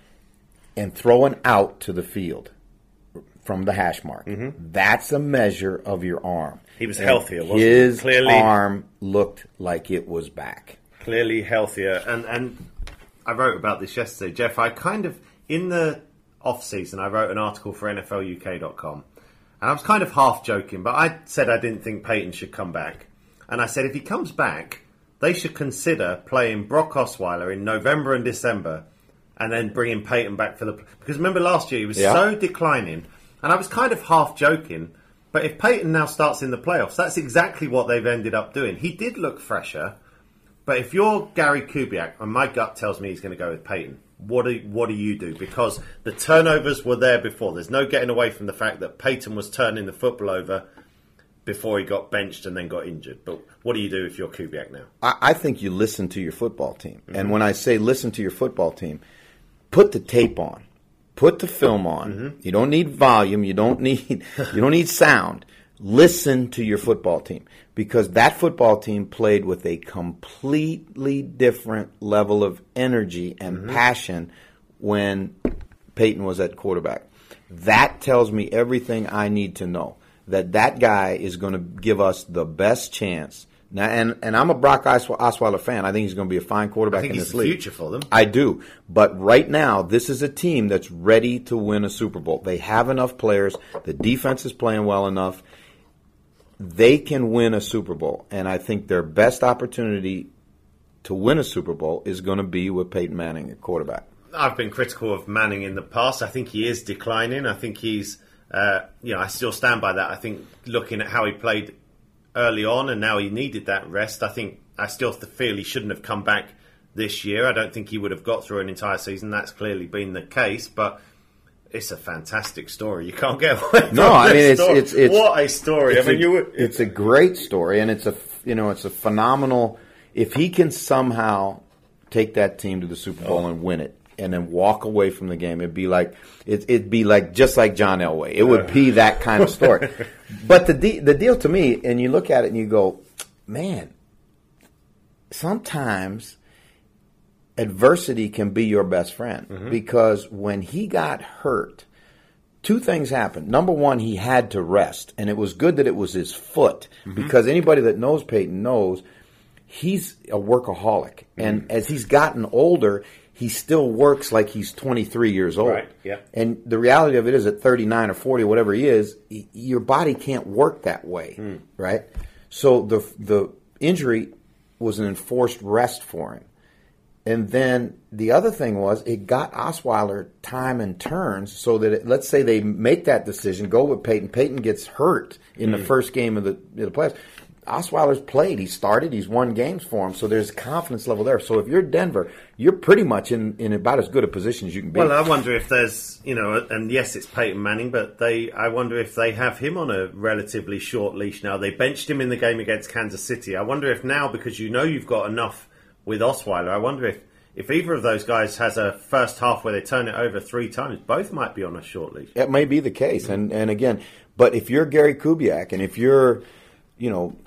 and throw an out to the field from the hash mark. That's a measure of your arm. He was healthier, wasn't His he? His arm looked like it was back. Clearly healthier. And I wrote about this yesterday, Jeff. I kind of, in the off-season, I wrote an article for NFLUK.com. And I was kind of half joking, but I said I didn't think Peyton should come back. And I said if he comes back, they should consider playing Brock Osweiler in November and December and then bringing Peyton back for the... Because remember last year, he was so declining. And I was kind of half joking. But if Peyton now starts in the playoffs, that's exactly what they've ended up doing. He did look fresher, but if you're Gary Kubiak, and my gut tells me he's going to go with Peyton, what do you do? Because the turnovers were there before. There's no getting away from the fact that Peyton was turning the football over before he got benched and then got injured. But what do you do if you're Kubiak now? I think you listen to your football team. And when I say listen to your football team, put the tape on. Put the film on. You don't need volume. You don't need sound. Listen to your football team, because that football team played with a completely different level of energy and passion when Peyton was at quarterback. That tells me everything I need to know, that guy is going to give us the best chance. Now, and I'm a Brock Osweiler fan. I think he's going to be a fine quarterback in this league. I think he's the future for them. I do. But right now, this is a team that's ready to win a Super Bowl. They have enough players. The defense is playing well enough. They can win a Super Bowl. And I think their best opportunity to win a Super Bowl is going to be with Peyton Manning at quarterback. I've been critical of Manning in the past. I think he is declining. I think he's, I still stand by that. I think looking at how he played early on, and now he needed that rest. I still feel he shouldn't have come back this year. I don't think he would have got through an entire season. That's clearly been the case, but it's a fantastic story. You can't get away from it's what a story. It's a great story, and it's a phenomenal. If he can somehow take that team to the Super Bowl and win it, and then walk away from the game, it'd be like just like John Elway. It would be that kind of story. But the deal to me, and you look at it and you go, man, sometimes adversity can be your best friend, because when he got hurt, two things happened. Number one, he had to rest, and it was good that it was his foot, because anybody that knows Peyton knows he's a workaholic, and as he's gotten older, he still works like he's 23 years old. Right, yeah. And the reality of it is at 39 or 40, whatever he is, your body can't work that way, right? So the injury was an enforced rest for him. And then the other thing was it got Osweiler time and turns so that let's say they make that decision, go with Peyton. Peyton gets hurt in the first game of the playoffs. Osweiler's played. He started. He's won games for him. So there's a confidence level there. So if you're Denver, you're pretty much in about as good a position as you can be. Well, I wonder if there's, and yes, it's Peyton Manning, but I wonder if they have him on a relatively short leash now. They benched him in the game against Kansas City. I wonder if now, because you've got enough with Osweiler, I wonder if either of those guys has a first half where they turn it over 3 times, both might be on a short leash. It may be the case. And again, but if you're Gary Kubiak and if you're,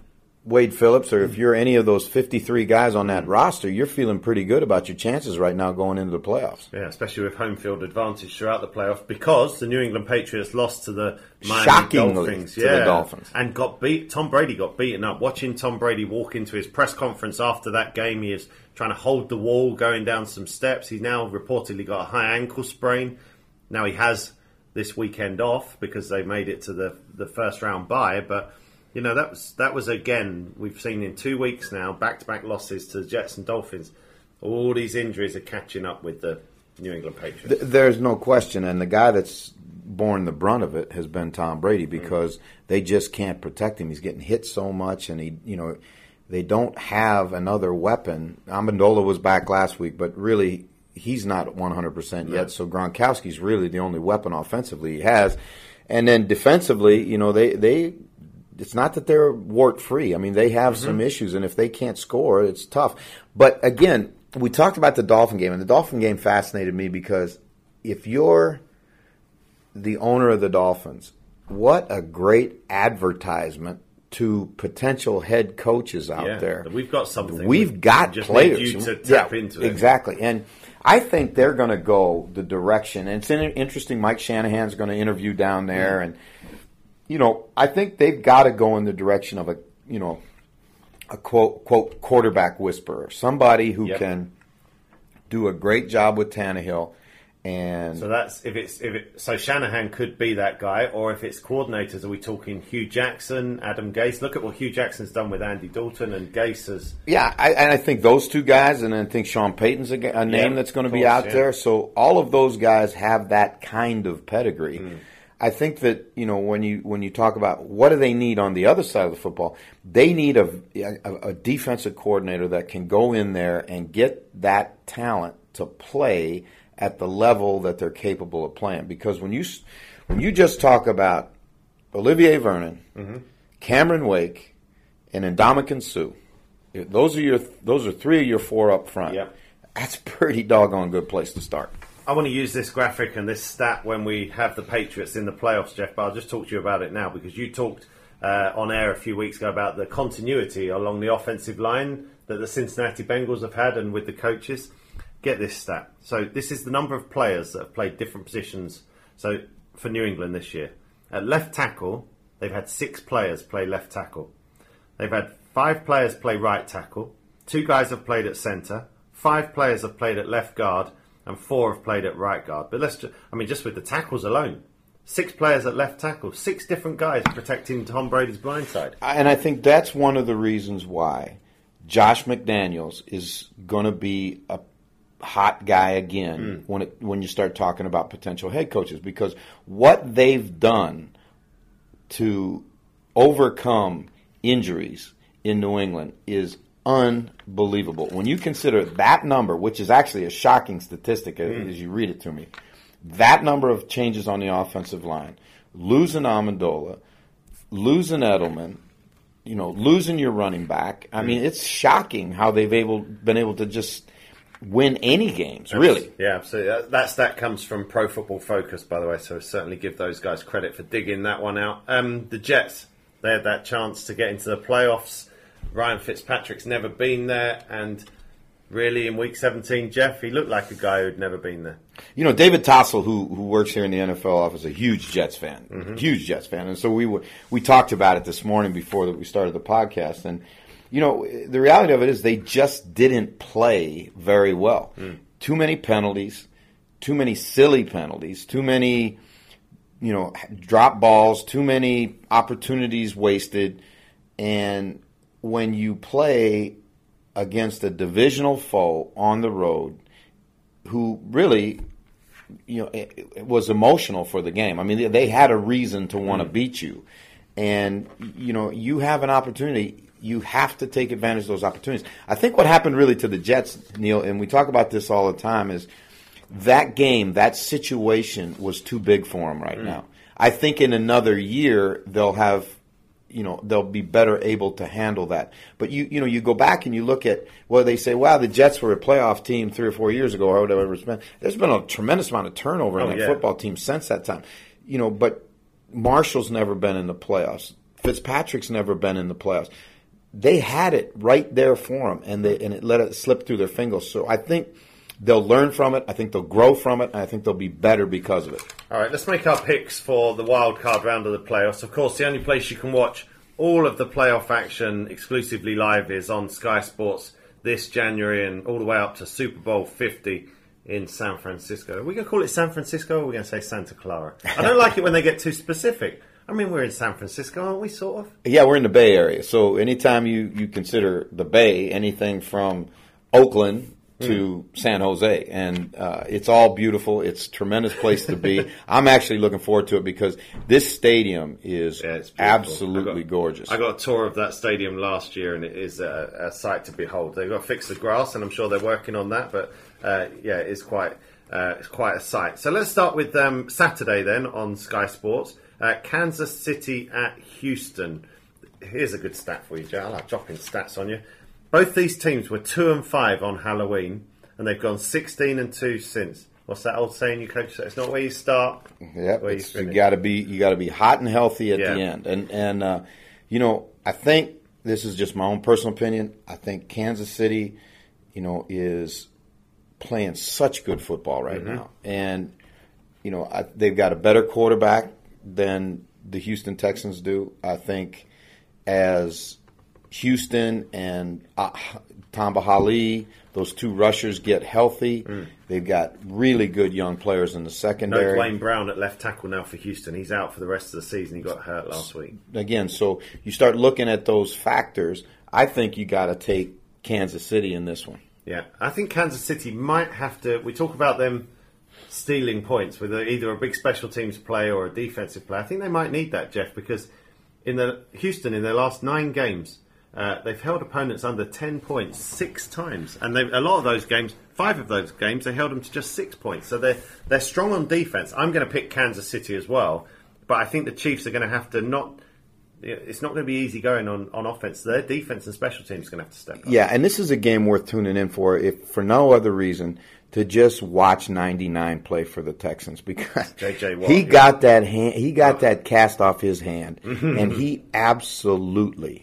Wade Phillips or if you're any of those 53 guys on that roster, you're feeling pretty good about your chances right now going into the playoffs. Yeah, especially with home field advantage throughout the playoffs because the New England Patriots lost to the Miami Dolphins. To the Dolphins. And got beat. Tom Brady got beaten up. Watching Tom Brady walk into his press conference after that game, he is trying to hold the wall, going down some steps. He's now reportedly got a high ankle sprain. Now he has this weekend off because they made it to the first round bye, but you know, that was again, we've seen in 2 weeks now, back-to-back losses to the Jets and Dolphins. All these injuries are catching up with the New England Patriots. There's no question, and the guy that's borne the brunt of it has been Tom Brady because they just can't protect him. He's getting hit so much, and they don't have another weapon. Amendola was back last week, but really he's not 100% yet, so Gronkowski's really the only weapon offensively he has. And then defensively, they it's not that they're wart-free. I mean, they have some issues, and if they can't score, it's tough. But, again, we talked about the Dolphin game, and the Dolphin game fascinated me because if you're the owner of the Dolphins, what a great advertisement to potential head coaches out there. We've got something. We've got just players. Need you to tap into it. Exactly. And I think they're going to go the direction. And it's interesting. Mike Shanahan's going to interview down there, and I think they've got to go in the direction of a quote quarterback whisperer, somebody who can do a great job with Tannehill. And so that's so Shanahan could be that guy, or if it's coordinators, are we talking Hugh Jackson, Adam Gase? Look at what Hugh Jackson's done with Andy Dalton, and Gase has. Yeah, I think those two guys, and I think Sean Payton's a name that's going to be out there. So all of those guys have that kind of pedigree. I think that when you talk about what do they need on the other side of the football, they need a defensive coordinator that can go in there and get that talent to play at the level that they're capable of playing. Because when you just talk about Olivier Vernon, Cameron Wake, and Ndamukong Suh, those are three of your four up front. Yep. That's a pretty doggone good place to start. I want to use this graphic and this stat when we have the Patriots in the playoffs, Jeff, but I'll just talk to you about it now because you talked on air a few weeks ago about the continuity along the offensive line that the Cincinnati Bengals have had and with the coaches. Get this stat. So this is the number of players that have played different positions for New England this year. At left tackle, they've had 6 players play left tackle. They've had 5 players play right tackle. 2 guys have played at centre. 5 players have played at left guard. And 4 have played at right guard. But just with the tackles alone, 6 players at left tackle, 6 different guys protecting Tom Brady's blindside. And I think that's one of the reasons why Josh McDaniels is going to be a hot guy again when you start talking about potential head coaches, because what they've done to overcome injuries in New England is unbelievable. When you consider that number, which is actually a shocking statistic as you read it to me, that number of changes on the offensive line, losing Amendola, losing Edelman, losing your running back. I mean, it's shocking how they've been able to just win any games, really. Yeah, absolutely. That comes from Pro Football Focus, by the way, so certainly give those guys credit for digging that one out. The Jets, they had that chance to get into the playoffs. Ryan Fitzpatrick's never been there, and really in Week 17, Jeff, he looked like a guy who'd never been there. David Tossel, who works here in the NFL office, is a huge Jets fan, huge Jets fan. And so we talked about it this morning before that we started the podcast, and the reality of it is they just didn't play very well. Too many penalties, too many silly penalties, too many, drop balls, too many opportunities wasted. And when you play against a divisional foe on the road who really, it was emotional for the game. I mean, they had a reason to want to beat you. And, you have an opportunity. You have to take advantage of those opportunities. I think what happened really to the Jets, Neil, and we talk about this all the time, is that game, that situation was too big for them right now. I think in another year they'll have, they'll be better able to handle that. But you go back and you look at, they say, wow, the Jets were a playoff team 3 or 4 years ago, or whatever it's been. There's been a tremendous amount of turnover in that football team since that time. But Marshall's never been in the playoffs. Fitzpatrick's never been in the playoffs. they had it right there for them, and it let it slip through their fingers. So I think they'll learn from it. I think they'll grow from it. And I think they'll be better because of it. All right, let's make our picks for the wild card round of the playoffs. Of course, the only place you can watch all of the playoff action exclusively live is on Sky Sports this January and all the way up to Super Bowl 50 in San Francisco. Are we going to call it San Francisco or are we going to say Santa Clara? I don't like it when they get too specific. I mean, we're in San Francisco, aren't we, sort of? Yeah, we're in the Bay Area. So anytime you consider the Bay, anything from Oakland to San Jose. And it's all beautiful. It's a tremendous place to be. I'm actually looking forward to it because this stadium is absolutely gorgeous. I got a tour of that stadium last year, and it is a sight to behold. They've got to fix the grass, and I'm sure they're working on that. But, it's quite a sight. So let's start with Saturday then on Sky Sports. Kansas City at Houston. Here's a good stat for you, Joe. I like dropping stats on you. Both these teams were 2-5 on Halloween, and they've gone 16-2 since. What's that old saying you coach? It's not where you start. Yep, you got to be hot and healthy at the end. And I think this is just my own personal opinion. I think Kansas City, is playing such good football right now, and they've got a better quarterback than the Houston Texans do. I think as Houston and Tamba Hali, those two rushers get healthy. They've got really good young players in the secondary. No Dwayne Brown at left tackle now for Houston. He's out for the rest of the season. He got hurt last week. Again, so you start looking at those factors. I think you got to take Kansas City in this one. Yeah, I think Kansas City might have to. We talk about them stealing points with either a big special teams play or a defensive play. I think they might need that, Jeff, because in their last 9 games, they've held opponents under 10 points 6 times, and a lot of those games, 5 of those games, they held them to just 6 points. So they're strong on defense. I'm going to pick Kansas City as well, but I think the Chiefs are going to have to not. It's not going to be easy going on offense. Their defense and special teams are going to have to step up. Yeah, and this is a game worth tuning in for, if for no other reason, to just watch 99 play for the Texans, because J.J. Watt, he got that hand, he got that cast off his hand, and he absolutely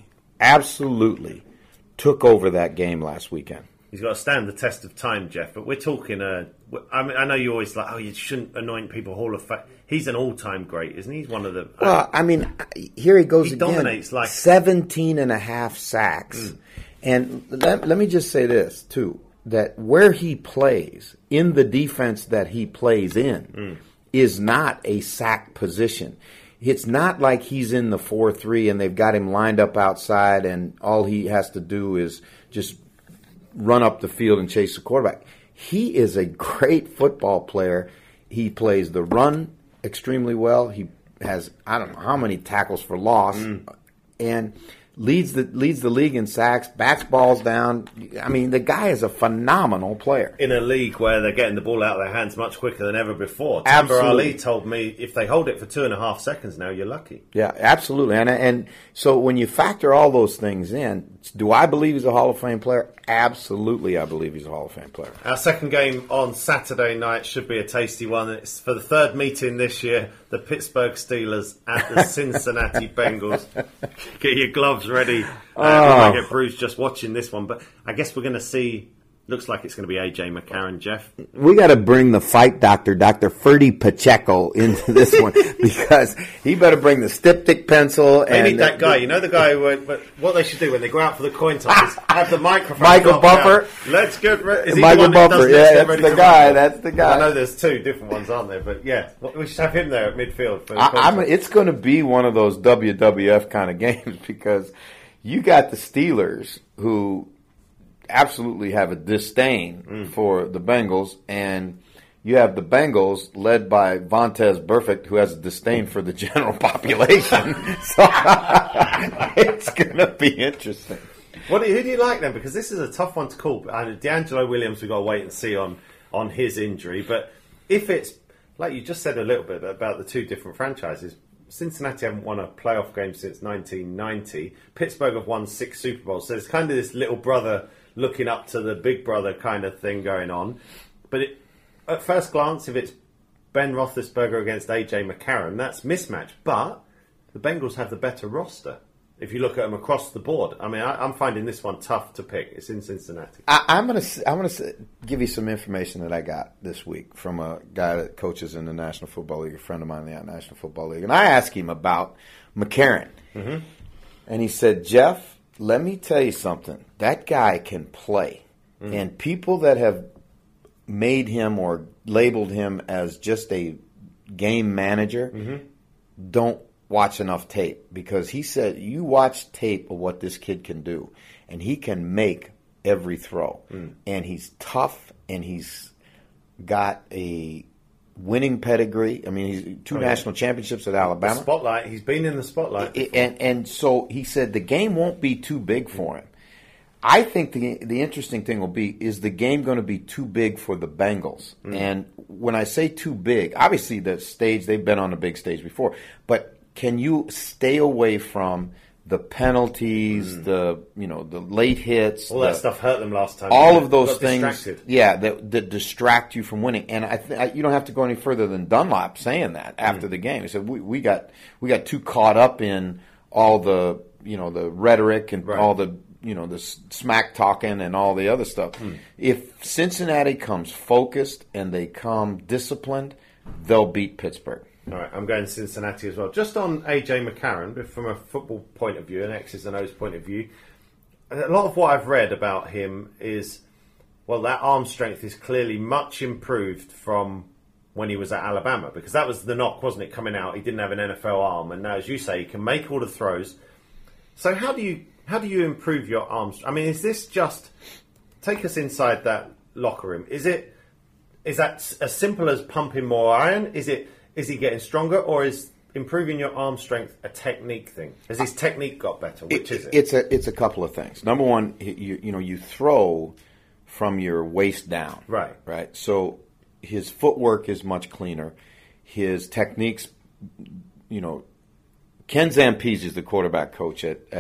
took over that game last weekend. He's got to stand the test of time, Jeff. But we're talking. I know you always like, you shouldn't anoint people Hall of Fame. He's an all-time great, isn't he? He's one of the. Well, here he goes again. He dominates 17 and a half sacks. And let me just say this too: that where he plays in the defense that he plays in is not a sack position. It's not like he's in the 4-3 and they've got him lined up outside and all he has to do is just run up the field and chase the quarterback. He is a great football player. He plays the run extremely well. He has, I don't know how many tackles for loss, and leads the league in sacks, bats balls down. I mean, the guy is a phenomenal player. In a league where they're getting the ball out of their hands much quicker than ever before. Absolutely. Tamba Ali told me if they hold it for 2.5 seconds now, you're lucky. Yeah, absolutely. And so when you factor all those things in, do I believe he's a Hall of Fame player? Absolutely, I believe he's a Hall of Fame player. Our second game on Saturday night should be a tasty one. It's for the third meeting this year, the Pittsburgh Steelers at the Cincinnati Bengals. Get your gloves ready. We might get bruised just watching this one, but I guess we're going to see. Looks like it's going to be A.J. McCarron, Jeff. We got to bring the fight doctor, Dr. Ferdy Pacheco, into this one, because he better bring the styptic pencil. They need that guy. You know the guy what they should do when they go out for the coin toss is have the microphone. Michael Buffer. Let's get ready. Michael Buffer, that's the guy. That's the guy. I know there's 2 different ones, aren't there? But yeah, we should have him there at midfield. It's going to be one of those WWF kind of games, because you got the Steelers who absolutely have a disdain for the Bengals, and you have the Bengals led by Vontaze Burfict, who has a disdain for the general population. So it's going to be interesting. Who do you like then? Because this is a tough one to call. D'Angelo Williams, we've got to wait and see on his injury. But if it's, like you just said a little bit about the 2 different franchises, Cincinnati haven't won a playoff game since 1990. Pittsburgh have won 6 Super Bowls. So it's kind of this little brother looking up to the big brother kind of thing going on. But at first glance, if it's Ben Roethlisberger against A.J. McCarron, that's mismatch. But the Bengals have the better roster. if you look at them across the board. I mean, I'm finding this one tough to pick. It's in Cincinnati. I'm gonna give you some information that I got this week from a guy that coaches in the National Football League, a friend of mine in the National Football League, and I asked him about McCarron, and he said, "Jeff, let me tell you something. That guy can play, and people that have made him or labeled him as just a game manager don't watch enough tape, because he said you watch tape of what this kid can do, and he can make every throw, and he's tough, and he's got a winning pedigree. I mean, he's two national championships at Alabama. The spotlight. He's been in the spotlight. And so he said the game won't be too big for him. I think the interesting thing will be, is the game going to be too big for the Bengals? And when I say too big, obviously the stage, they've been on a big stage before, but can you stay away from the penalties, the late hits? All that stuff hurt them last time. All of those things, distracted. that distract you from winning. And you don't have to go any further than Dunlap saying that after the game. He said we got too caught up in all the the rhetoric and all the the smack talking and all the other stuff. If Cincinnati comes focused and they come disciplined, they'll beat Pittsburgh. All right, I'm going Cincinnati as well. Just on A.J. McCarron, but from a football point of view, an X's and O's point of view, a lot of what I've read about him is, well, that arm strength is clearly much improved from when he was at Alabama, because that was the knock, wasn't it, coming out? He didn't have an NFL arm, and now, as you say, he can make all the throws. So how do you improve your arms? I mean, is this just, take us inside that locker room? Is that as simple as pumping more iron? Is he getting stronger, or is improving your arm strength a technique thing? Has his technique got better? Which is it? It's a couple of things. Number one, you throw from your waist down. Right. So his footwork is much cleaner. His techniques, Ken Zampese is the quarterback coach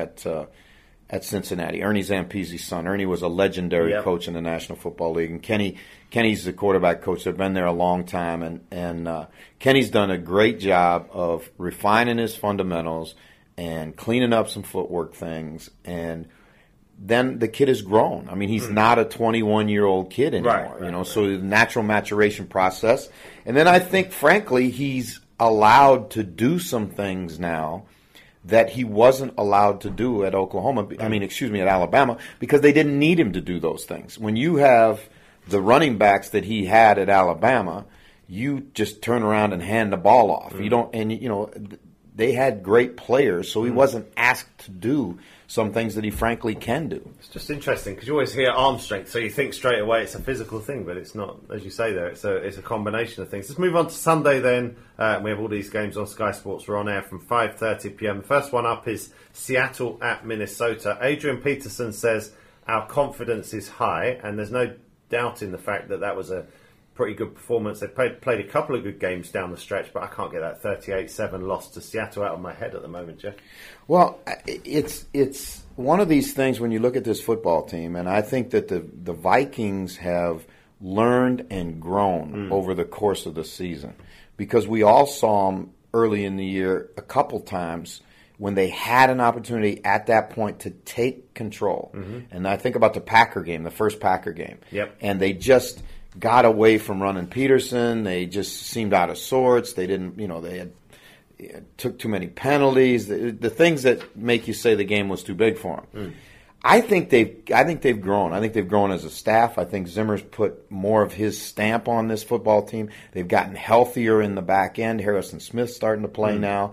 at Cincinnati. Ernie Zampese's son. Ernie was a legendary coach in the National Football League, and Kenny's the quarterback coach. They've been there a long time, and Kenny's done a great job of refining his fundamentals and cleaning up some footwork things. And then the kid has grown. I mean, he's not a 21-year-old kid anymore. So the natural maturation process. And then I think, frankly, he's allowed to do some things now that he wasn't allowed to do at at Alabama, because they didn't need him to do those things. When you have the running backs that he had at Alabama, you just turn around and hand the ball off. You don't, and they had great players, so he wasn't asked to do some things that he frankly can do. It's just interesting, because you always hear arm strength, so you think straight away it's a physical thing, but it's not, as you say there. It's a combination of things. Let's move on to Sunday then. We have all these games on Sky Sports. We're on air from 5:30 p.m. The first one up is Seattle at Minnesota. Adrian Peterson says our confidence is high, and there's no doubting the fact that was a pretty good performance. They've played a couple of good games down the stretch, but I can't get that 38-7 loss to Seattle out of my head at the moment, Jeff. Well, it's one of these things when you look at this football team, and I think that the Vikings have learned and grown over the course of the season, because we all saw them early in the year a couple times when they had an opportunity at that point to take control. And I think about the Packer game, the first Packer game. And they just got away from running Peterson. They just seemed out of sorts. They didn't, they took too many penalties. The things that make you say the game was too big for them. I think they've grown. I think they've grown as a staff. I think Zimmer's put more of his stamp on this football team. They've gotten healthier in the back end. Harrison Smith's starting to play now.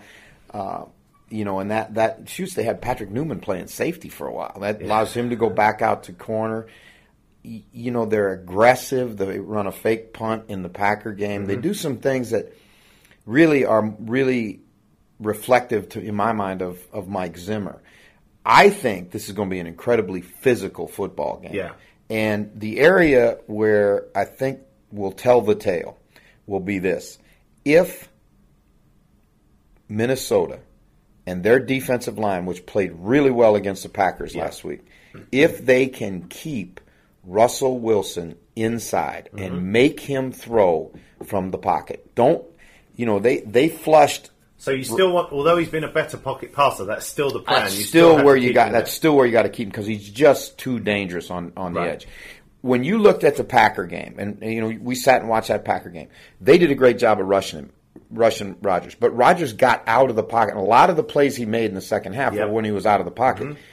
And that shoots, they had Patrick Newman playing safety for a while. That allows him to go back out to corner. They're aggressive. They run a fake punt in the Packer game. They do some things that really are reflective, in my mind, of Mike Zimmer. I think this is going to be an incredibly physical football game. And the area where I think will tell the tale will be this. If Minnesota and their defensive line, which played really well against the Packers last week, if they can keep Russell Wilson inside and make him throw from the pocket. They flushed So you still want, although he's been a better pocket passer, that's still the plan. That's still where you got to keep him because he's just too dangerous on the edge. When you looked at the Packer game, and we sat and watched that Packer game, they did a great job of rushing Rodgers. But Rodgers got out of the pocket. And a lot of the plays he made in the second half were when he was out of the pocket. Mm-hmm.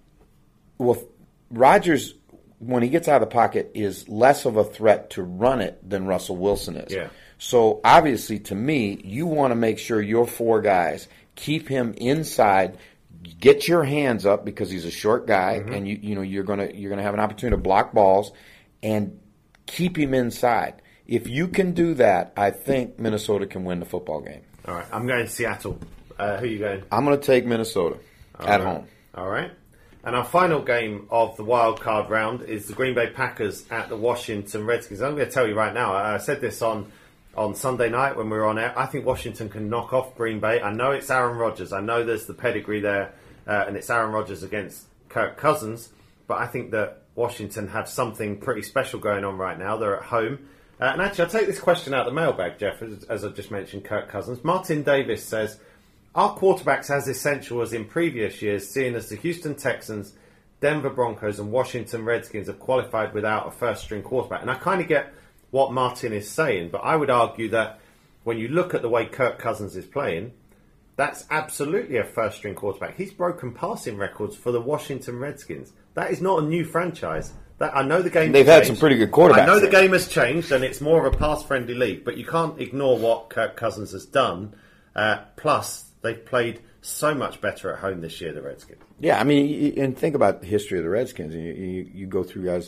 Well, Rodgers, when he gets out of the pocket, is less of a threat to run it than Russell Wilson is. Yeah. So, obviously, to me, you want to make sure your four guys keep him inside, get your hands up because he's a short guy, and you're gonna have an opportunity to block balls and keep him inside. If you can do that, I think Minnesota can win the football game. All right, I'm going to Seattle. Who are you going? I'm going to take Minnesota at home. All right. And our final game of the wild card round is the Green Bay Packers at the Washington Redskins. I'm going to tell you right now, I said this on Sunday night when we were on air, I think Washington can knock off Green Bay. I know it's Aaron Rodgers. I know there's the pedigree there, and it's Aaron Rodgers against Kirk Cousins. But I think that Washington have something pretty special going on right now. They're at home. And actually, I'll take this question out of the mailbag, Jeff, as I just mentioned, Kirk Cousins. Martin Davis says, are quarterbacks as essential as in previous years, seeing as the Houston Texans, Denver Broncos, and Washington Redskins have qualified without a first-string quarterback? And I kind of get what Martin is saying, but I would argue that when you look at the way Kirk Cousins is playing, that's absolutely a first-string quarterback. He's broken passing records for the Washington Redskins. That is not a new franchise. I know the game. They've had some pretty good quarterbacks. I know the game has changed, and it's more of a pass-friendly league, but you can't ignore what Kirk Cousins has done. Plus, they've played so much better at home this year, the Redskins. Yeah, I mean, and think about the history of the Redskins. You go through guys.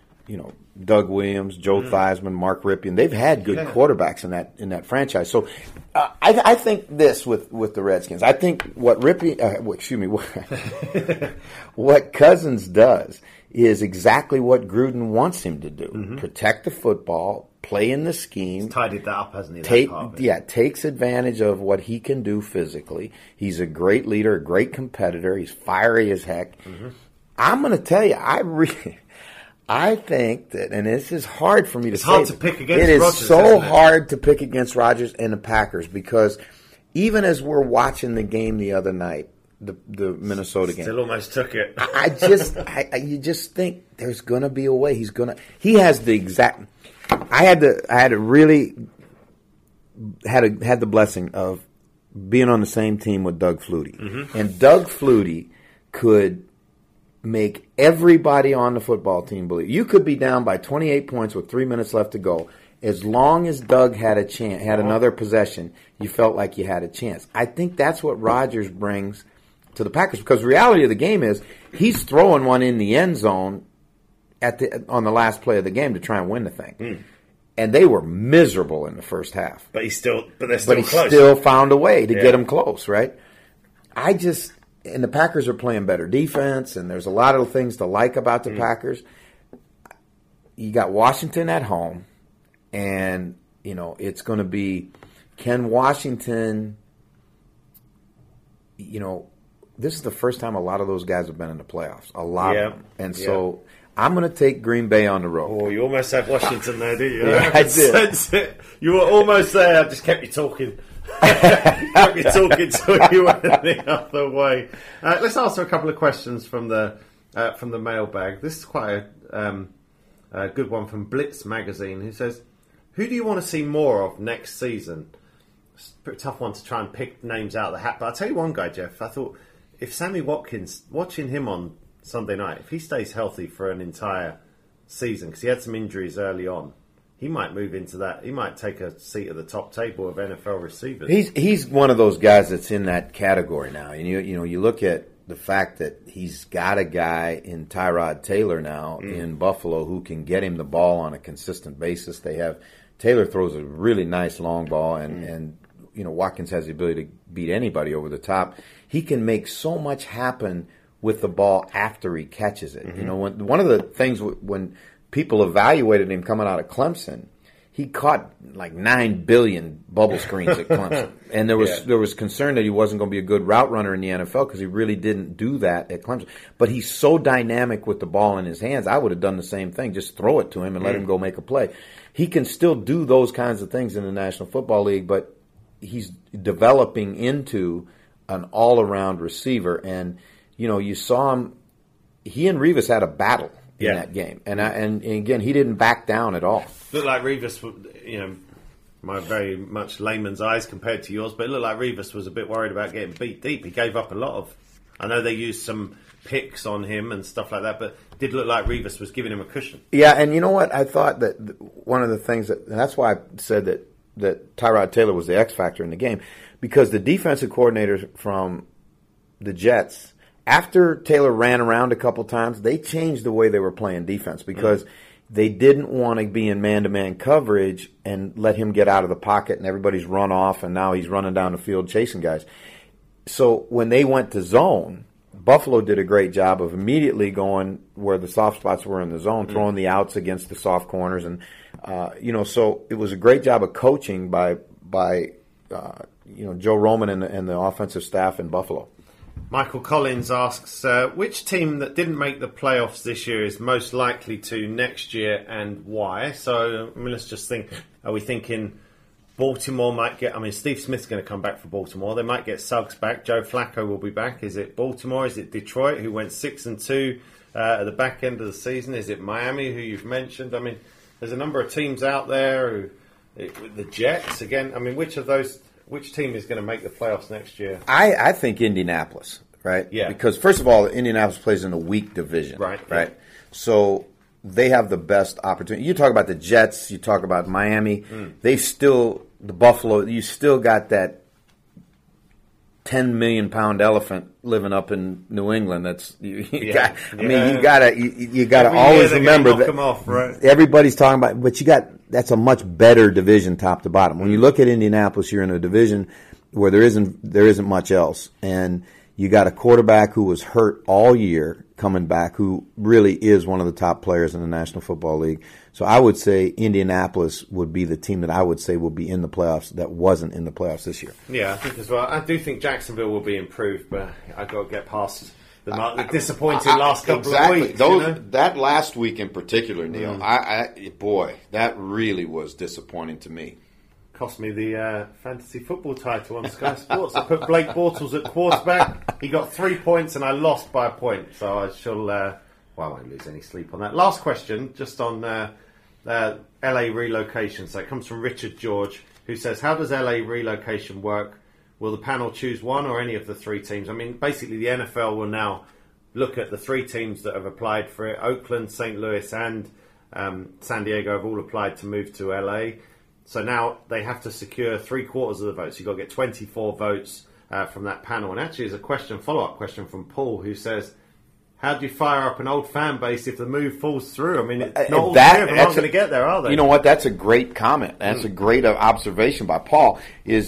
Doug Williams, Joe Theismann, Mark Ripien. They've had good quarterbacks in that franchise. So I think this with the Redskins. I think what what Cousins does is exactly what Gruden wants him to do. Mm-hmm. Protect the football, play in the scheme. He's tidied that up, hasn't he? Takes advantage of what he can do physically. He's a great leader, a great competitor. He's fiery as heck. Mm-hmm. I'm going to tell you, I think that, and this is hard for me to say. It's hard to pick against Rodgers. It is so hard to pick against Rodgers and the Packers because even as we're watching the game the other night, the Minnesota game, still almost took it. You just think there's going to be a way. He has the exact. I had the blessing of being on the same team with Doug Flutie, and Doug Flutie could make everybody on the football team believe. You could be down by 28 points with 3 minutes left to go. As long as Doug had a chance, had another possession, you felt like you had a chance. I think that's what Rodgers brings to the Packers because the reality of the game is he's throwing one in the end zone on the last play of the game to try and win the thing. And they were miserable in the first half. But they're still close. But he still found a way to get them close, right? And the Packers are playing better defense, and there's a lot of things to like about the Packers. You got Washington at home, and, it's going to be, can Washington, this is the first time a lot of those guys have been in the playoffs. A lot of them. And so I'm going to take Green Bay on the road. Oh, you almost had Washington there, didn't you? Yeah, I did. You were almost there. I just kept you talking. Kept you talking till you went the other way. Let's answer a couple of questions from the mailbag. This is quite a good one from Blitz magazine, who says, "Who do you want to see more of next season?" It's a pretty tough one to try and pick names out of the hat, but I'll tell you one guy, Jeff. I thought if Sammy Watkins, watching him on Sunday night, if he stays healthy for an entire season, because he had some injuries early on, he might move into that. He might take a seat at the top table of NFL receivers. He's one of those guys that's in that category now. And you look at the fact that he's got a guy in Tyrod Taylor now in Buffalo who can get him the ball on a consistent basis. Taylor throws a really nice long ball, and Watkins has the ability to beat anybody over the top. He can make so much happen with the ball after he catches it. One of the things when people evaluated him coming out of Clemson, he caught like 9 billion bubble screens at Clemson. And there was concern that he wasn't going to be a good route runner in the NFL because he really didn't do that at Clemson. But he's so dynamic with the ball in his hands, I would have done the same thing. Just throw it to him and let him go make a play. He can still do those kinds of things in the National Football League, but he's developing into an all-around receiver. And, you saw him, he and Revis had a battle in that game. And again, he didn't back down at all. Looked like Revis, my very much layman's eyes compared to yours, but it looked like Revis was a bit worried about getting beat deep. He gave up a lot of, I know they used some picks on him and stuff like that, but it did look like Revis was giving him a cushion. Yeah, and you know what? I thought that one of the things and that's why I said that Tyrod Taylor was the X factor in the game, because the defensive coordinators from the Jets, after Taylor ran around a couple times, they changed the way they were playing defense because they didn't want to be in man-to-man coverage and let him get out of the pocket and everybody's run off and now he's running down the field chasing guys. So when they went to zone, Buffalo did a great job of immediately going where the soft spots were in the zone, throwing the outs against the soft corners. And, so it was a great job of coaching by Joe Roman and the offensive staff in Buffalo. Michael Collins asks, which team that didn't make the playoffs this year is most likely to next year and why? So, let's just think, are we thinking Baltimore might get, Steve Smith's going to come back for Baltimore. They might get Suggs back. Joe Flacco will be back. Is it Baltimore? Is it Detroit, who went 6-2 at the back end of the season? Is it Miami, who you've mentioned? There's a number of teams out there. The Jets, again. Which team is going to make the playoffs next year? I think Indianapolis, right? Yeah. Because, first of all, Indianapolis plays in a weak division. Right. Yeah. So they have the best opportunity. You talk about the Jets, you talk about Miami. The Buffalo, you still got that 10 million pound elephant living up in New England. That's you gotta always remember that off, right? Everybody's talking about, but that's a much better division top to bottom. When you look at Indianapolis, you're in a division where there isn't much else, and you got a quarterback who was hurt all year coming back, who really is one of the top players in the National Football League. So I would say Indianapolis would be the team that I would say will be in the playoffs that wasn't in the playoffs this year. Yeah, I think as well. I do think Jacksonville will be improved, but I've got to get past the disappointing last couple of weeks. That last week in particular, Neil, that really was disappointing to me. Cost me the fantasy football title on Sky Sports. I put Blake Bortles at quarterback. He got 3 points and I lost by a point. So I shall, I won't lose any sleep on that. Last question, just on LA relocation. So it comes from Richard George, who says, how does LA relocation work? Will the panel choose one or any of the three teams? Basically the NFL will now look at the three teams that have applied for it. Oakland, St. Louis and San Diego have all applied to move to LA. So now they have to secure 3/4 of the votes. You've got to get 24 votes from that panel. And actually, there's a follow-up question from Paul, who says, how do you fire up an old fan base if the move falls through? Not all three of them aren't going to get there, are they? You know what? That's a great comment. That's a great observation by Paul.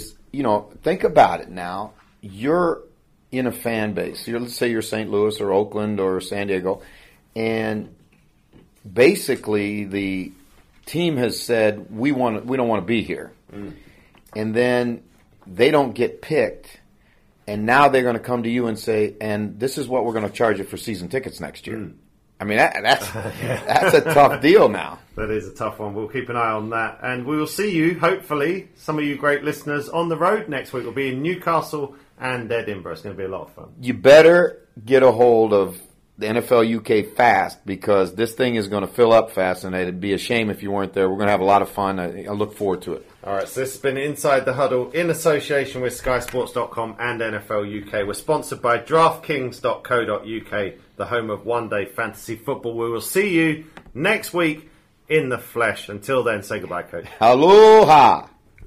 Think about it now. You're in a fan base. Let's say you're St. Louis or Oakland or San Diego, and basically the team has said we don't want to be here, and then they don't get picked, and now they're going to come to you and say, and this is what we're going to charge you for season tickets next year. That's a tough deal now. That is a tough one. We'll keep an eye on that, and we will see you, hopefully, some of you great listeners, on the road next week. We'll be in Newcastle and Edinburgh. It's going to be a lot of fun. You better get a hold of the NFL UK fast, because this thing is going to fill up fast, and it'd be a shame if you weren't there. We're going to have a lot of fun. I look forward to it. All right, so this has been Inside the Huddle in association with SkySports.com and NFL UK. We're sponsored by DraftKings.co.uk, the home of one-day fantasy football. We will see you next week in the flesh. Until then, say goodbye, Coach. Aloha!